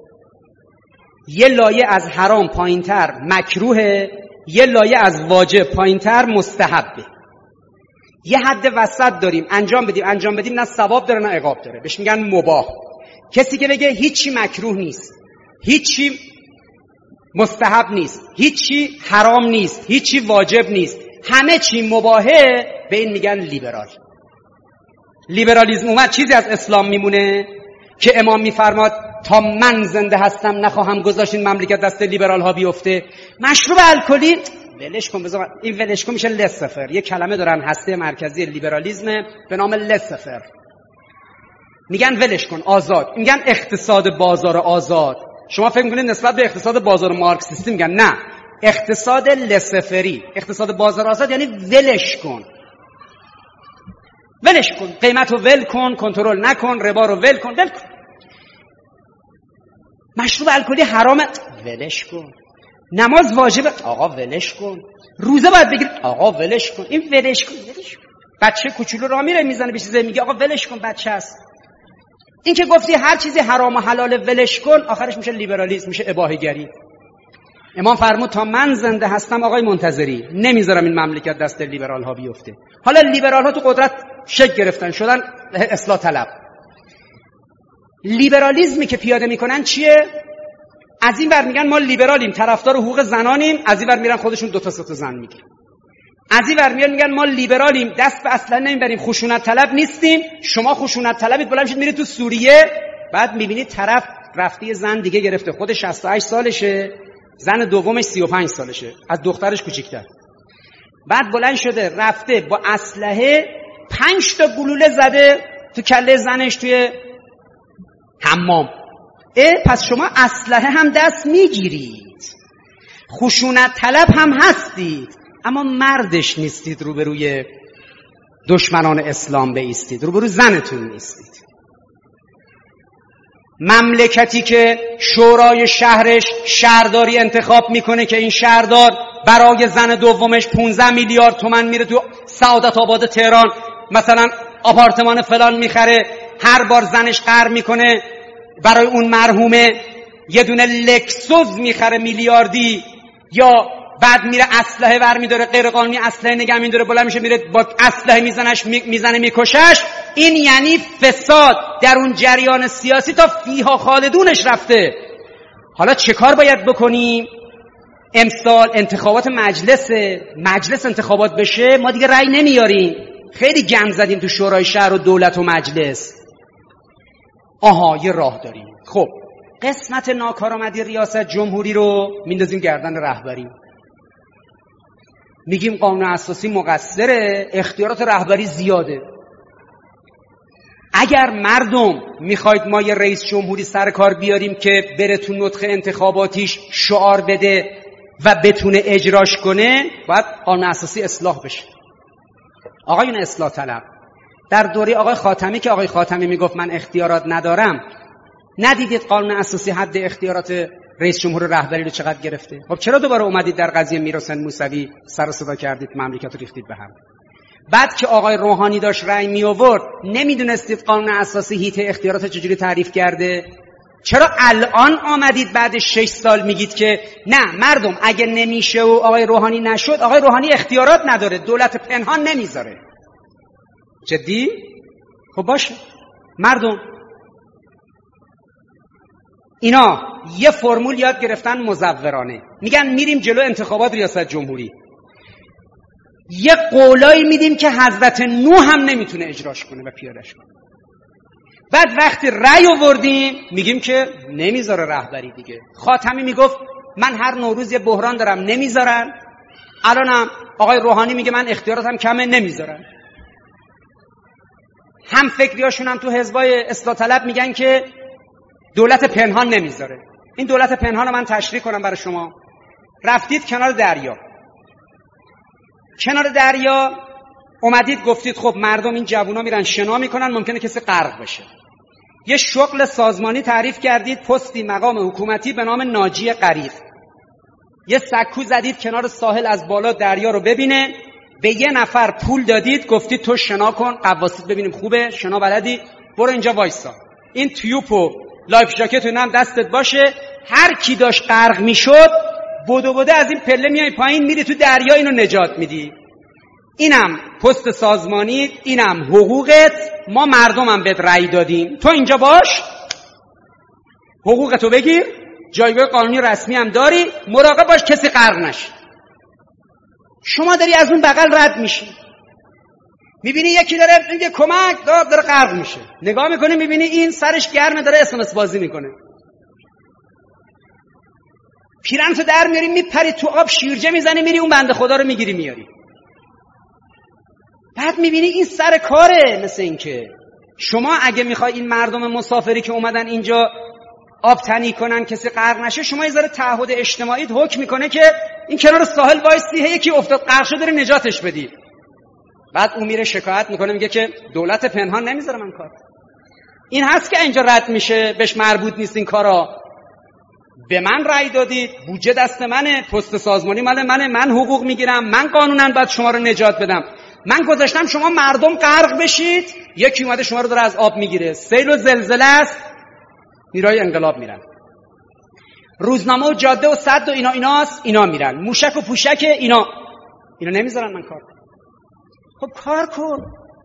یه لایه از حرام پایینتر مکروهه، یه لایه از واجب پایینتر مستحبه. یه حد وسط داریم، انجام بدیم انجام بدیم نه ثواب داره نه عقاب داره، بهش میگن مباح. کسی که بگه هیچی مکروه نیست، هیچی مستحب نیست، هیچی حرام نیست، هیچی واجب نیست، همه چی مباحه، به این میگن لیبرال. لیبرالیسم اومد چیزی از اسلام میمونه که امام میفرماد تا من زنده هستم نخواهم گذاشت این مملکت دست لیبرال ها بیفته. مشروب الکلی ولش کن، بذار این ولش کن میشه لسفر. یه کلمه دارن هسته مرکزی لیبرالیسم به نام لسفر، میگن ولش کن، آزاد. میگن اقتصاد بازار آزاد. شما فکر میکنید نسبت به اقتصاد بازار مارکسیستی میگن نه، اقتصاد لسفری. اقتصاد بازار آزاد یعنی ولش کن، ولش کن، قیمت رو ول کن، کنترل نکن، ربا رو ول کن، ول کن. مشروب الکلی حرامه، ولش کن. نماز واجبه، آقا ولش کن. روزه باید بگیر، آقا ولش کن. این ولش کن ولش کن. بچه کوچولو راه میره میزنه به چیزی میگه آقا ولش کن، بچه است. این که گفتی هر چیزی حرام و حلال ولش کن، آخرش میشه لیبرالیسم، میشه اباحه‌گری. امام فرمود تا من زنده هستم آقای منتظری نمیذارم این مملکت دست لیبرال ها بیفته. حالا لیبرال ها تو قدرت شکل گرفتن، شدن اصلاح طلب. لیبرالیسمی که پیاده میکنن چیه؟ از این ور میگن ما لیبرالیم، طرفدار حقوق زنانیم، از این ور میرن خودشون دو تا سه تا زن میگیرن. از این ور میان میگن ما لیبرالیم، دست به اصلا نمیبریم، خشونت طلب نیستیم. شما خشونت طلبید، بلند شید میرید تو سوریه، بعد میبینید طرف رفته زن دیگه گرفته، خود شصت و هشت سالشه، زن دومش سی و پنج سالشه، از دخترش کوچیک‌تر. بعد بلند شده رفته با اسلحه پنج تا گلوله زده تو کله زنش توی حمام. اه پس شما اسلحه هم دست میگیرید، خشونت طلب هم هستید، اما مردش نیستید، روبروی دشمنان اسلام بایستید، روبروی زنتون نیستید. مملکتی که شورای شهرش شهرداری انتخاب میکنه که این شهردار برای زن دومش پانزده میلیارد تومان میره تو سعادت آباد تهران مثلا آپارتمان فلان میخره، هر بار زنش قرض میکنه برای اون مرحومه یه دونه لکسوس میخره میلیاردی، یا بعد میره اسلحه برمیداره غیر قانونی اسلحه نگه میداره، بلند میشه میره با اسلحه میزنش میزنه میکشش. این یعنی فساد در اون جریان سیاسی تا فیها خالدونش رفته. حالا چه کار باید بکنیم؟ امسال انتخابات مجلس مجلس انتخابات بشه، ما دیگه رأی نمیاریم. خیلی گند زدیم تو شورای شهر و دولت و مجلس. آها یه راه داریم. خب قسمت ناکارآمدی ریاست جمهوری رو میندازیم گردن رهبری، میگیم قانون اساسی مقصره، اختیارات رهبری زیاده. اگر مردم میخواید ما یه رئیس جمهوری سر کار بیاریم که بره تو نطق انتخاباتیش شعار بده و بتونه اجراش کنه، باید قانون اساسی اصلاح بشه. آقایون اصلاح طلب، در دوره آقای خاتمی که آقای خاتمی میگفت من اختیارات ندارم، ندیدید قانون اساسی حد اختیارات رئیس جمهور رهبری رو چقدر گرفته؟ خب چرا دوباره اومدید در قضیه میرحسین موسوی سر و صدا کردید، مملکت رو ریختید به هم؟ بعد که آقای روحانی داشت رأی می آورد، نمیدونستید قانون اساسی هیت اختیارات چجوری تعریف کرده؟ چرا الان آمدید بعد شش سال میگید که نه مردم اگه نمیشه و آقای روحانی نشد، آقای روحانی اختیارات نداره، دولت پنهان نمیذاره؟ جدی؟ خب باشه مردم اینا یه فرمول یاد گرفتن مزورانه، میگن میریم جلو انتخابات ریاست جمهوری، یه قولایی میدیم که حضرت نوح هم نمیتونه اجراش کنه و پیادهش کنه. بعد وقتی رأی آوردیم میگیم که نمیذاره رهبری دیگه. خاتمی میگفت من هر نوروز یه بحران دارم نمیذارن، الانم آقای روحانی میگه من اختیاراتم کمه نمیذارن. هم فکریاشون هم تو حزبای اصلاح طلب میگن که دولت پنهان نمیذاره. این دولت پنهان رو من تشریح کنم برای شما. رفتید کنار دریا، کنار دریا اومدید گفتید خب مردم این جوونا میرن شنا میکنن، ممکنه کسی غرق بشه. یه شغل سازمانی تعریف کردید، پستی مقام حکومتی به نام ناجی غریق. یه سکو زدید کنار ساحل از بالا دریا رو ببینه، به یه نفر پول دادید، گفتید تو شنا کن، قواسیت ببینیم خوبه، شنا بلدی، برو اینجا وایسا، این تیوب و لایف جاکت اینا هم دستت باشه، هر کی داشت غرق میشد بدو بدو از این پله میای پایین میری تو دریا، اینو نجات میدی. اینم پست سازمانی، اینم حقوقت، ما مردمم بهت رأی دادیم، تو اینجا باش، حقوقتو بگیر، جایگاه قانونی رسمی هم داری، مراقب باش کسی غرق نشه. شما داری از اون بغل رد میشی، میبینی یکی داره میگه کمک داد، داره غرق میشه، نگاه میکنی میبینی این سرش گرمه داره اس ام اس بازی میکنه، پیرنتو در میاری میپری تو آب، شیرجه میزنی میری اون بنده خدا رو میگیری میاری. بعد میبینی این سر کاره. مثل این که شما اگه میخوای این مردم مسافری که اومدن اینجا آب تنی کنن کسی غرق نشه، شما یه ذره تعهد اجتماعی حکم میکنه که این کنار ساحل وایسی، یکی افتاد غرق شده داره نجاتش بدی. بعد اون میره شکایت میکنه میگه که دولت پنهان نمیذاره من کار. این هست که اینجا رد میشه، بهش مربوط نیست این کارا. به من رأی دادید، بودجه دست منه، پست سازمانی مال منه، من حقوق میگیرم، من قانونا باید شما رو نجات بدم. من گذاشتم شما مردم غرق بشید، یکی اومده شما رو داره از آب میگیره. سیل و زلزله است، نیروهای انقلاب میرن. روزنامه و جاده و سد و اینا ایناست، اینا میرن. موشک و پوشک اینا اینا نمیذارن من کار کنم. خب کار کن،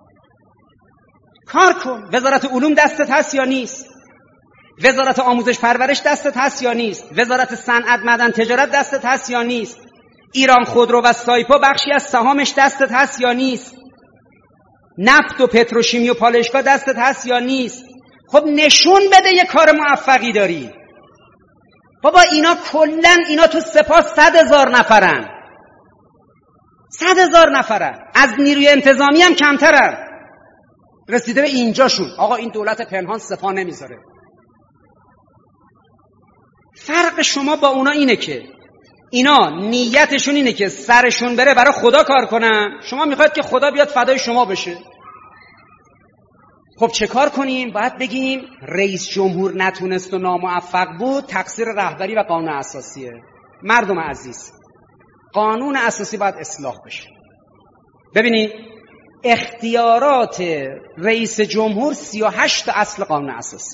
کار کن. وزارت علوم دستت هست یا نیست؟ وزارت آموزش پرورش دستت هست یا نیست؟ وزارت صنعت معدن تجارت دستت هست یا نیست؟ ایران خودرو و سایپا بخشی از سهامش دستت هست یا نیست؟ نفت و پتروشیمی و پالایشگاه دستت هست یا نیست؟ خب نشون بده یه کار موفقی داری. بابا اینا کلن اینا تو سپاه صد هزار نفرن، صد هزار نفرن، از نیروی انتظامی هم کمترن. رسیده به اینجاشون. آقا این دولت پنهان سپاه نمیذاره. فرق شما با اونا اینه که اینا نیتشون اینه که سرشون بره برای خدا کار کنن، شما میخواید که خدا بیاد فدای شما بشه. خب چه کار کنیم؟ باید بگیم رئیس جمهور نتونست و ناموفق بود، تقصیر رهبری و قانون اساسیه. مردم عزیز، قانون اساسی باید اصلاح بشه. ببینید اختیارات رئیس جمهور سی و هشت اصل قانون اساسی،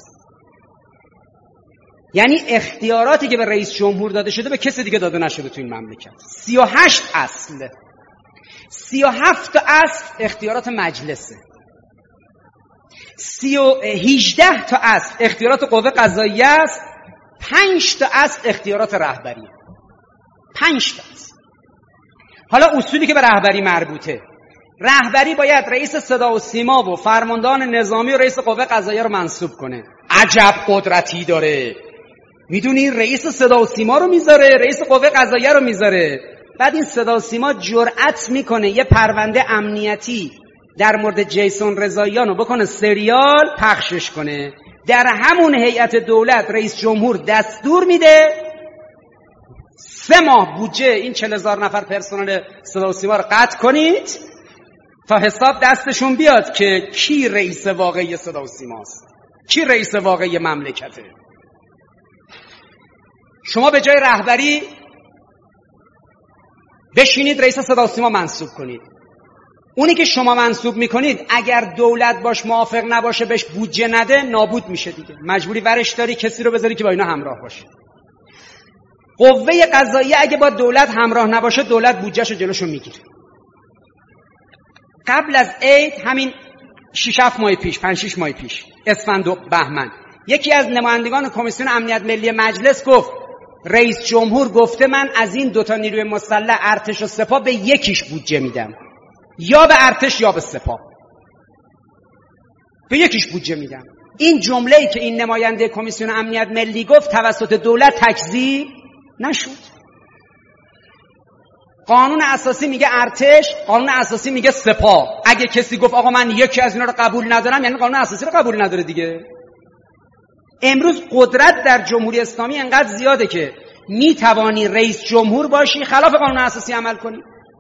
یعنی اختیاراتی که به رئیس جمهور داده شده به کسی دیگه داده نشده تو این مملکت. سی و هشت اصل. سی و هفت اصل اختیارات مجلسه. سی و هیجده تا اصل اختیارات قوه قضاییه است. پنج تا اصل اختیارات رهبریه. پنج تا اصل. حالا اصولی که به رهبری مربوطه، رهبری باید رئیس صدا و سیما و فرماندهان نظامی و رئیس قوه قضاییه رو منصوب کنه. عجب قدرتی داره. میدونی رئیس صدا و سیما رو میذاره، رئیس قوه قضاییه رو میذاره. بعد این صدا و سیما جرأت میکنه یه پرونده امنیتی در مورد جیسون رضاییان رو بکنه سریال پخشش کنه. در همون هیئت دولت رئیس جمهور دستور میده سه ماه بودجه این چهل هزار نفر پرسنل صدا و سیما رو قطع کنید تا حساب دستشون بیاد که کی رئیس واقعی صدا و سیماست، کی رئیس واقعی مملکته. شما به جای رهبری بشینید رئیس صدا و سیما منصوب کنید. اونی که شما منصوب میکنید اگر دولت باش موافق نباشه بهش بودجه نده نابود میشه دیگه. مجبوری ورش داری کسی رو بذاری که با اینا همراه باشه. قوه قضاییه اگه با دولت همراه نباشه دولت بودجهشو جلوشو میگیره. قبل از عید همین شش هفت ماه پیش، پنج شش ماه پیش، اسفند و بهمن، یکی از نمایندگان کمیسیون امنیت ملی مجلس گفت رئیس جمهور گفته من از این دوتا نیروی مسلح ارتش و سپاه به یکیش بودجه میدم، یا به ارتش یا به سپاه، به یکیش بودجه میدم. این جمله‌ای که این نماینده کمیسیون امنیت ملی گفت توسط دولت تکذیب نشد. قانون اساسی میگه ارتش، قانون اساسی میگه سپاه. اگه کسی گفت آقا من یکی از اینا رو قبول ندارم یعنی قانون اساسی رو قبول نداره دیگه. امروز قدرت در جمهوری اسلامی انقدر زیاده که میتوانی رئیس جمهور باشی خلاف قانون اساسی عمل کنی.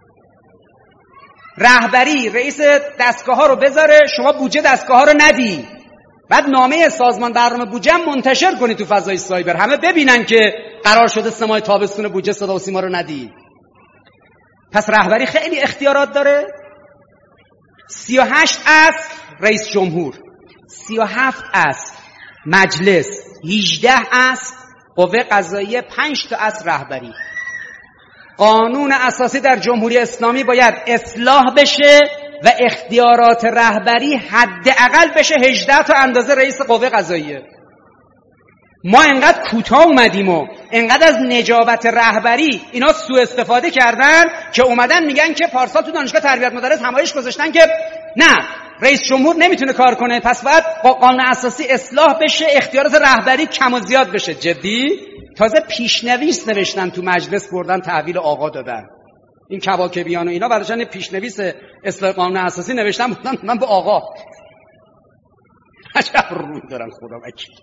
رهبری رئیس دستگاه ها رو بذاره، شما بودجه دستگاه ها رو ندی، بعد نامه سازمان برنامه بودجه منتشر کنی تو فضای سایبر، همه ببینن که قرار شده سه ماه تابستون بودجه صدا و سیما رو ندی. پس رهبری خیلی اختیارات داره. سی و هشت اصل رئیس جمهور، سی و هفت اصل مجلس، هجده اصل قوه قضاییه، پنج تا اصل رهبری. قانون اساسی در جمهوری اسلامی باید اصلاح بشه و اختیارات رهبری حداقل بشه هجده تا اندازه رئیس قوه قضاییه. ما انقدر کوتاه اومدیم و انقدر از نجابت رهبری اینا سوء استفاده کردن که اومدن میگن که پارسال تو دانشگاه تربیت مدارس همایش گذاشتن که نه رئیس جمهور نمیتونه کار کنه، پس باید قانون اساسی اصلاح بشه، اختیارات رهبری کم و زیاد بشه. جدی؟ تازه پیشنویس نوشتن تو مجلس بردن تحویل آقا دادن. این کواکبیان و اینا براشون پیشنویس اصلاح قانون اساسی نوشتن بردن من به آقا. عجب روی دارن خدا وکیل.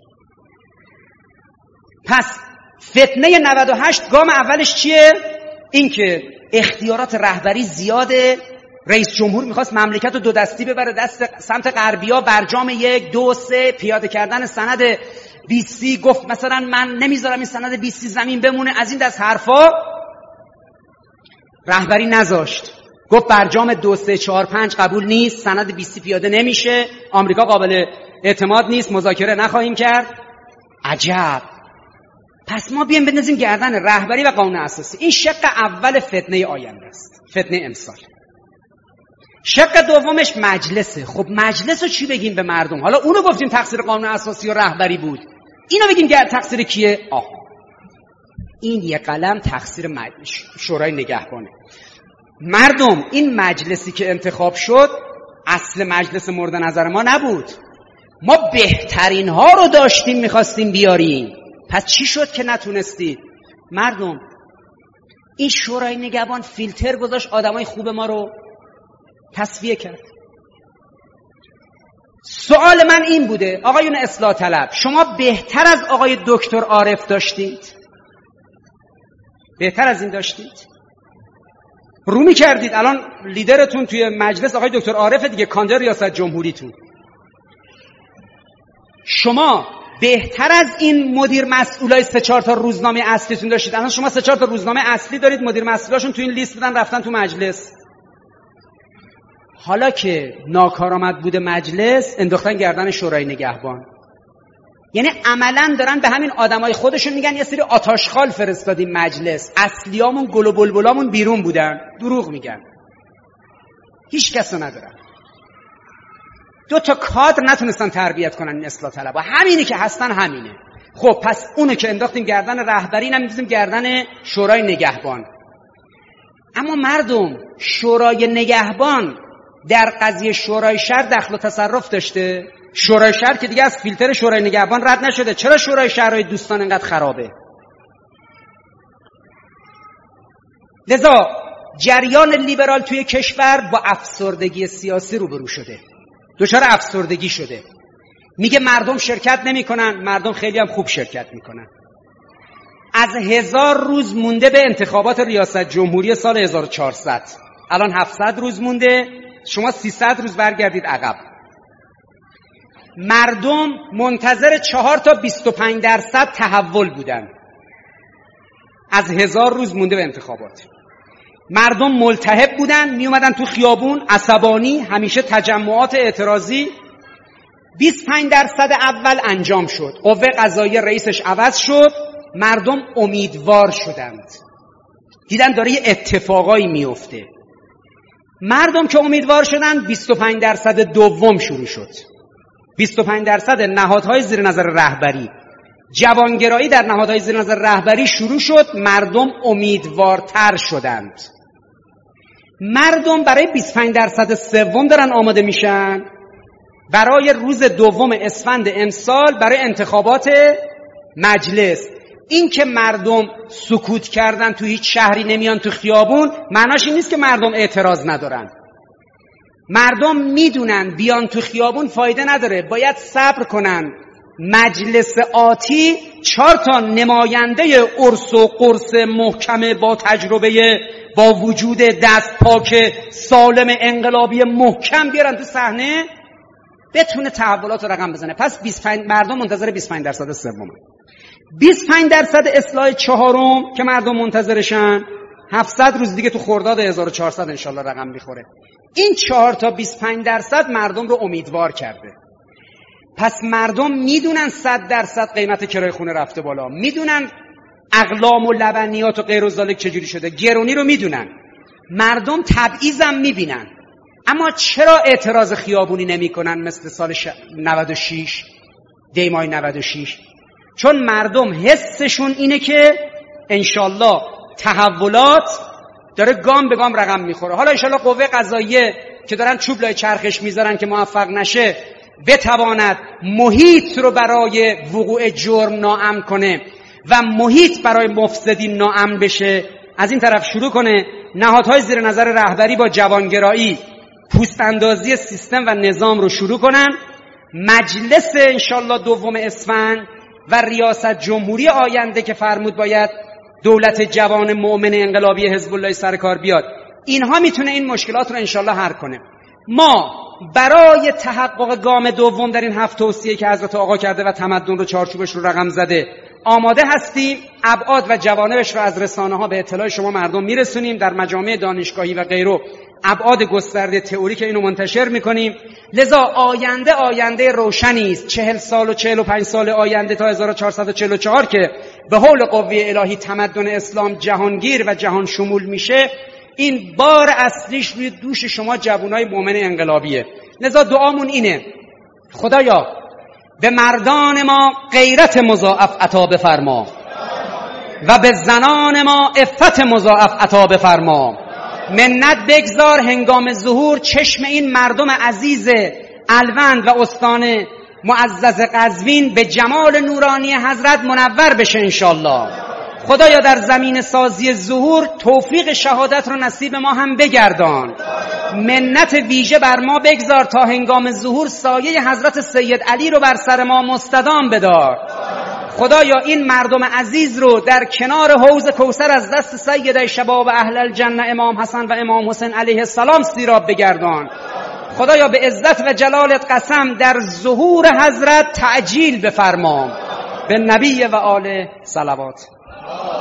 پس فتنه نود و هشت گام اولش چیه؟ این که اختیارات رهبری زیاده، رئیس جمهور میخواست مملکت رو دو دستی ببره دست سمت غربیا، برجام یک دو سه پیاده کردن سند بی سی، گفت مثلا من نمیذارم این سند بی سی زمین بمونه، از این دست حرفا. رهبری نذاشت، گفت برجام دو سه چهار پنج قبول نیست، سند بی سی پیاده نمیشه، آمریکا قابل اعتماد نیست، مذاکره نخواهیم کرد. عجب. پس ما بیایم بندازیم گردن رهبری و قانون اساسی. این شق اول فتنه آینده است، فتنه امسال. شق دومش مجلسه. خب مجلس رو چی بگیم به مردم؟ حالا اونو گفتیم تقصیر قانون اساسی و رهبری بود، اینو بگیم که تقصیر کیه؟ آها، این یه قلم تقصیر مجلس شورای نگهبانه. مردم، این مجلسی که انتخاب شد اصل مجلس مورد نظر ما نبود، ما بهترین ها رو داشتیم میخواستیم بیاریم، پس چی شد که نتونستید؟ مردم، این شورای نگهبان فیلتر گذاشت، آدمای خوب ما رو تصفیه کرد. سوال من این بوده، آقایون اصلاح طلب، شما بهتر از آقای دکتر عارف داشتید؟ بهتر از این داشتید؟ رومی کردید. الان لیدرتون توی مجلس آقای دکتر عارف دیگه، کاندید ریاست جمهوریتون. شما بهتر از این مدیر مسئولای سه چهار تا روزنامه اصلیتون داشتید. الان شما سه چهار تا روزنامه اصلی دارید، مدیر مسئولاشون تو این لیست بودن رفتن تو مجلس. حالا که ناکارآمد بوده مجلس، انداختن گردن شورای نگهبان. یعنی عملاً دارن به همین آدمای خودشون میگن یه سری آتاشخال فرستادیم مجلس، اصلیامون گل و بلبلامون بیرون بودن. دروغ میگن، هیچ کسو ندارن. دو تا کادر نتونستن تربیت کنن این اصلاح طلبا، همینی که هستن همینه. خب پس اونو که انداختیم گردن رهبری، نمی‌ذاریم گردن شورای نگهبان. اما مردم، شورای نگهبان در قضیه شورای شهر دخل و تصرف داشته؟ شورای شهر که دیگه از فیلتر شورای نگهبان رد نشده. چرا شورای شهرهای دوستان انقدر خرابه؟ لذا جریان لیبرال توی کشور با افسردگی سیاسی روبرو شده، دچار افسردگی شده. میگه مردم شرکت نمیکنن، مردم خیلی هم خوب شرکت میکنن. از هزار روز مونده به انتخابات ریاست جمهوری سال هزار و چهارصد، الان هفتصد روز مونده، شما سیصد روز برگردید عقب. مردم منتظر چهار تا بیست و پنج درصد تحول بودن از هزار روز مونده به انتخابات. مردم ملتهب بودن، می اومدن تو خیابون عصبانی، همیشه تجمعات اعتراضی. بیست و پنج درصد اول انجام شد، قوه قضاییه رئیسش عوض شد، مردم امیدوار شدند، دیدن داره یه اتفاقایی میفته. مردم که امیدوار شدند، بیست و پنج درصد دوم شروع شد. بیست و پنج درصد نهادهای زیر نظر رهبری، جوانگرایی در نهادهای زیر نظر رهبری شروع شد، مردم امیدوارتر شدند. مردم برای بیست و پنج درصد سوم دارن آماده میشن برای روز دوم اسفند امسال، برای انتخابات مجلس. این که مردم سکوت کردن، تو هیچ شهری نمیان تو خیابون، معناش این نیست که مردم اعتراض ندارن. مردم میدونن بیان تو خیابون فایده نداره، باید صبر کنن. مجلس آتی چهار تا نماینده ارس و قرص محکم با تجربه، با وجود دست پاک سالم انقلابی محکم بیارن تو صحنه، بتونه تحولات رو رقم بزنه. پس بیست و پنج مردم منتظر بیست و پنج درصد سوم، بیست و پنج درصد اصلاح چهارم که مردم منتظرشن، هفتصد روز دیگه تو خرداد هزار و چهارصد انشالله رقم میخوره. این چهار تا بیست و پنج درصد مردم رو امیدوار کرده. پس مردم میدونن صد درصد قیمت کرایه خونه رفته بالا، میدونن اقلام و لبنیات و غیر و ذالک چجوری شده، گرونی رو میدونن. مردم تبعیضم میبینن. اما چرا اعتراض خیابونی نمی کنن مثل سال ش... نود و شش، دیمای نود و شش؟ چون مردم حسشون اینه که انشالله تحولات داره گام به گام رقم میخوره. حالا انشالله قوه قضاییه که دارن چوب لای چرخش میذارن که موفق نشه، بتواند محیط رو برای وقوع جرم ناامن کنه و محیط برای مفسدین ناامن بشه. از این طرف شروع کنه نهادهای زیر نظر رهبری با جوانگرایی پوست اندازی سیستم و نظام رو شروع کنن. مجلس انشالله دوم اسفند و ریاست جمهوری آینده که فرمود باید دولت جوان مؤمن انقلابی حزب الله سر کار بیاد، اینها میتونه این مشکلات رو انشالله حل کنه. ما برای تحقق گام دوم در این هفت توصیه که حضرت آقا کرده و تمدن رو چارچوبش رو رقم زده آماده هستیم. ابعاد و جوانبش رو از رسانه ها به اطلاع شما مردم میرسونیم. در مجامع دانشگاهی و غیره ابعاد گسترده تئوری که اینو منتشر میکنیم. لذا آینده آینده روشنی است. چهل سال و چهل و پنج سال آینده تا هزار و چهارصد و چهل و چهار که به حول قوه الهی تمدن اسلام جهانگیر و جهان شمول میشه، این بار اصلیش روی دوش شما جوانای مؤمن انقلابیه. لذا دعامون اینه: خدایا به مردان ما غیرت مضاعف عطا بفرما و به زنان ما عفت مضاعف عطا بفرما. منت بگذار هنگام ظهور چشم این مردم عزیز الوند و استان معزز قزوین به جمال نورانی حضرت منور بشه انشالله. خدایا در زمین سازی ظهور توفیق شهادت رو نصیب ما هم بگردان. منت ویژه بر ما بگذار تا هنگام ظهور سایه حضرت سید علی رو بر سر ما مستدام بدار. خدایا این مردم عزیز رو در کنار حوض کوثر از دست سید شباب اهل الجنه امام حسن و امام حسین علیه السلام سیراب بگردان. خدایا به عزت و جلالت قسم در ظهور حضرت تعجیل بفرما. به نبی و آل صلوات.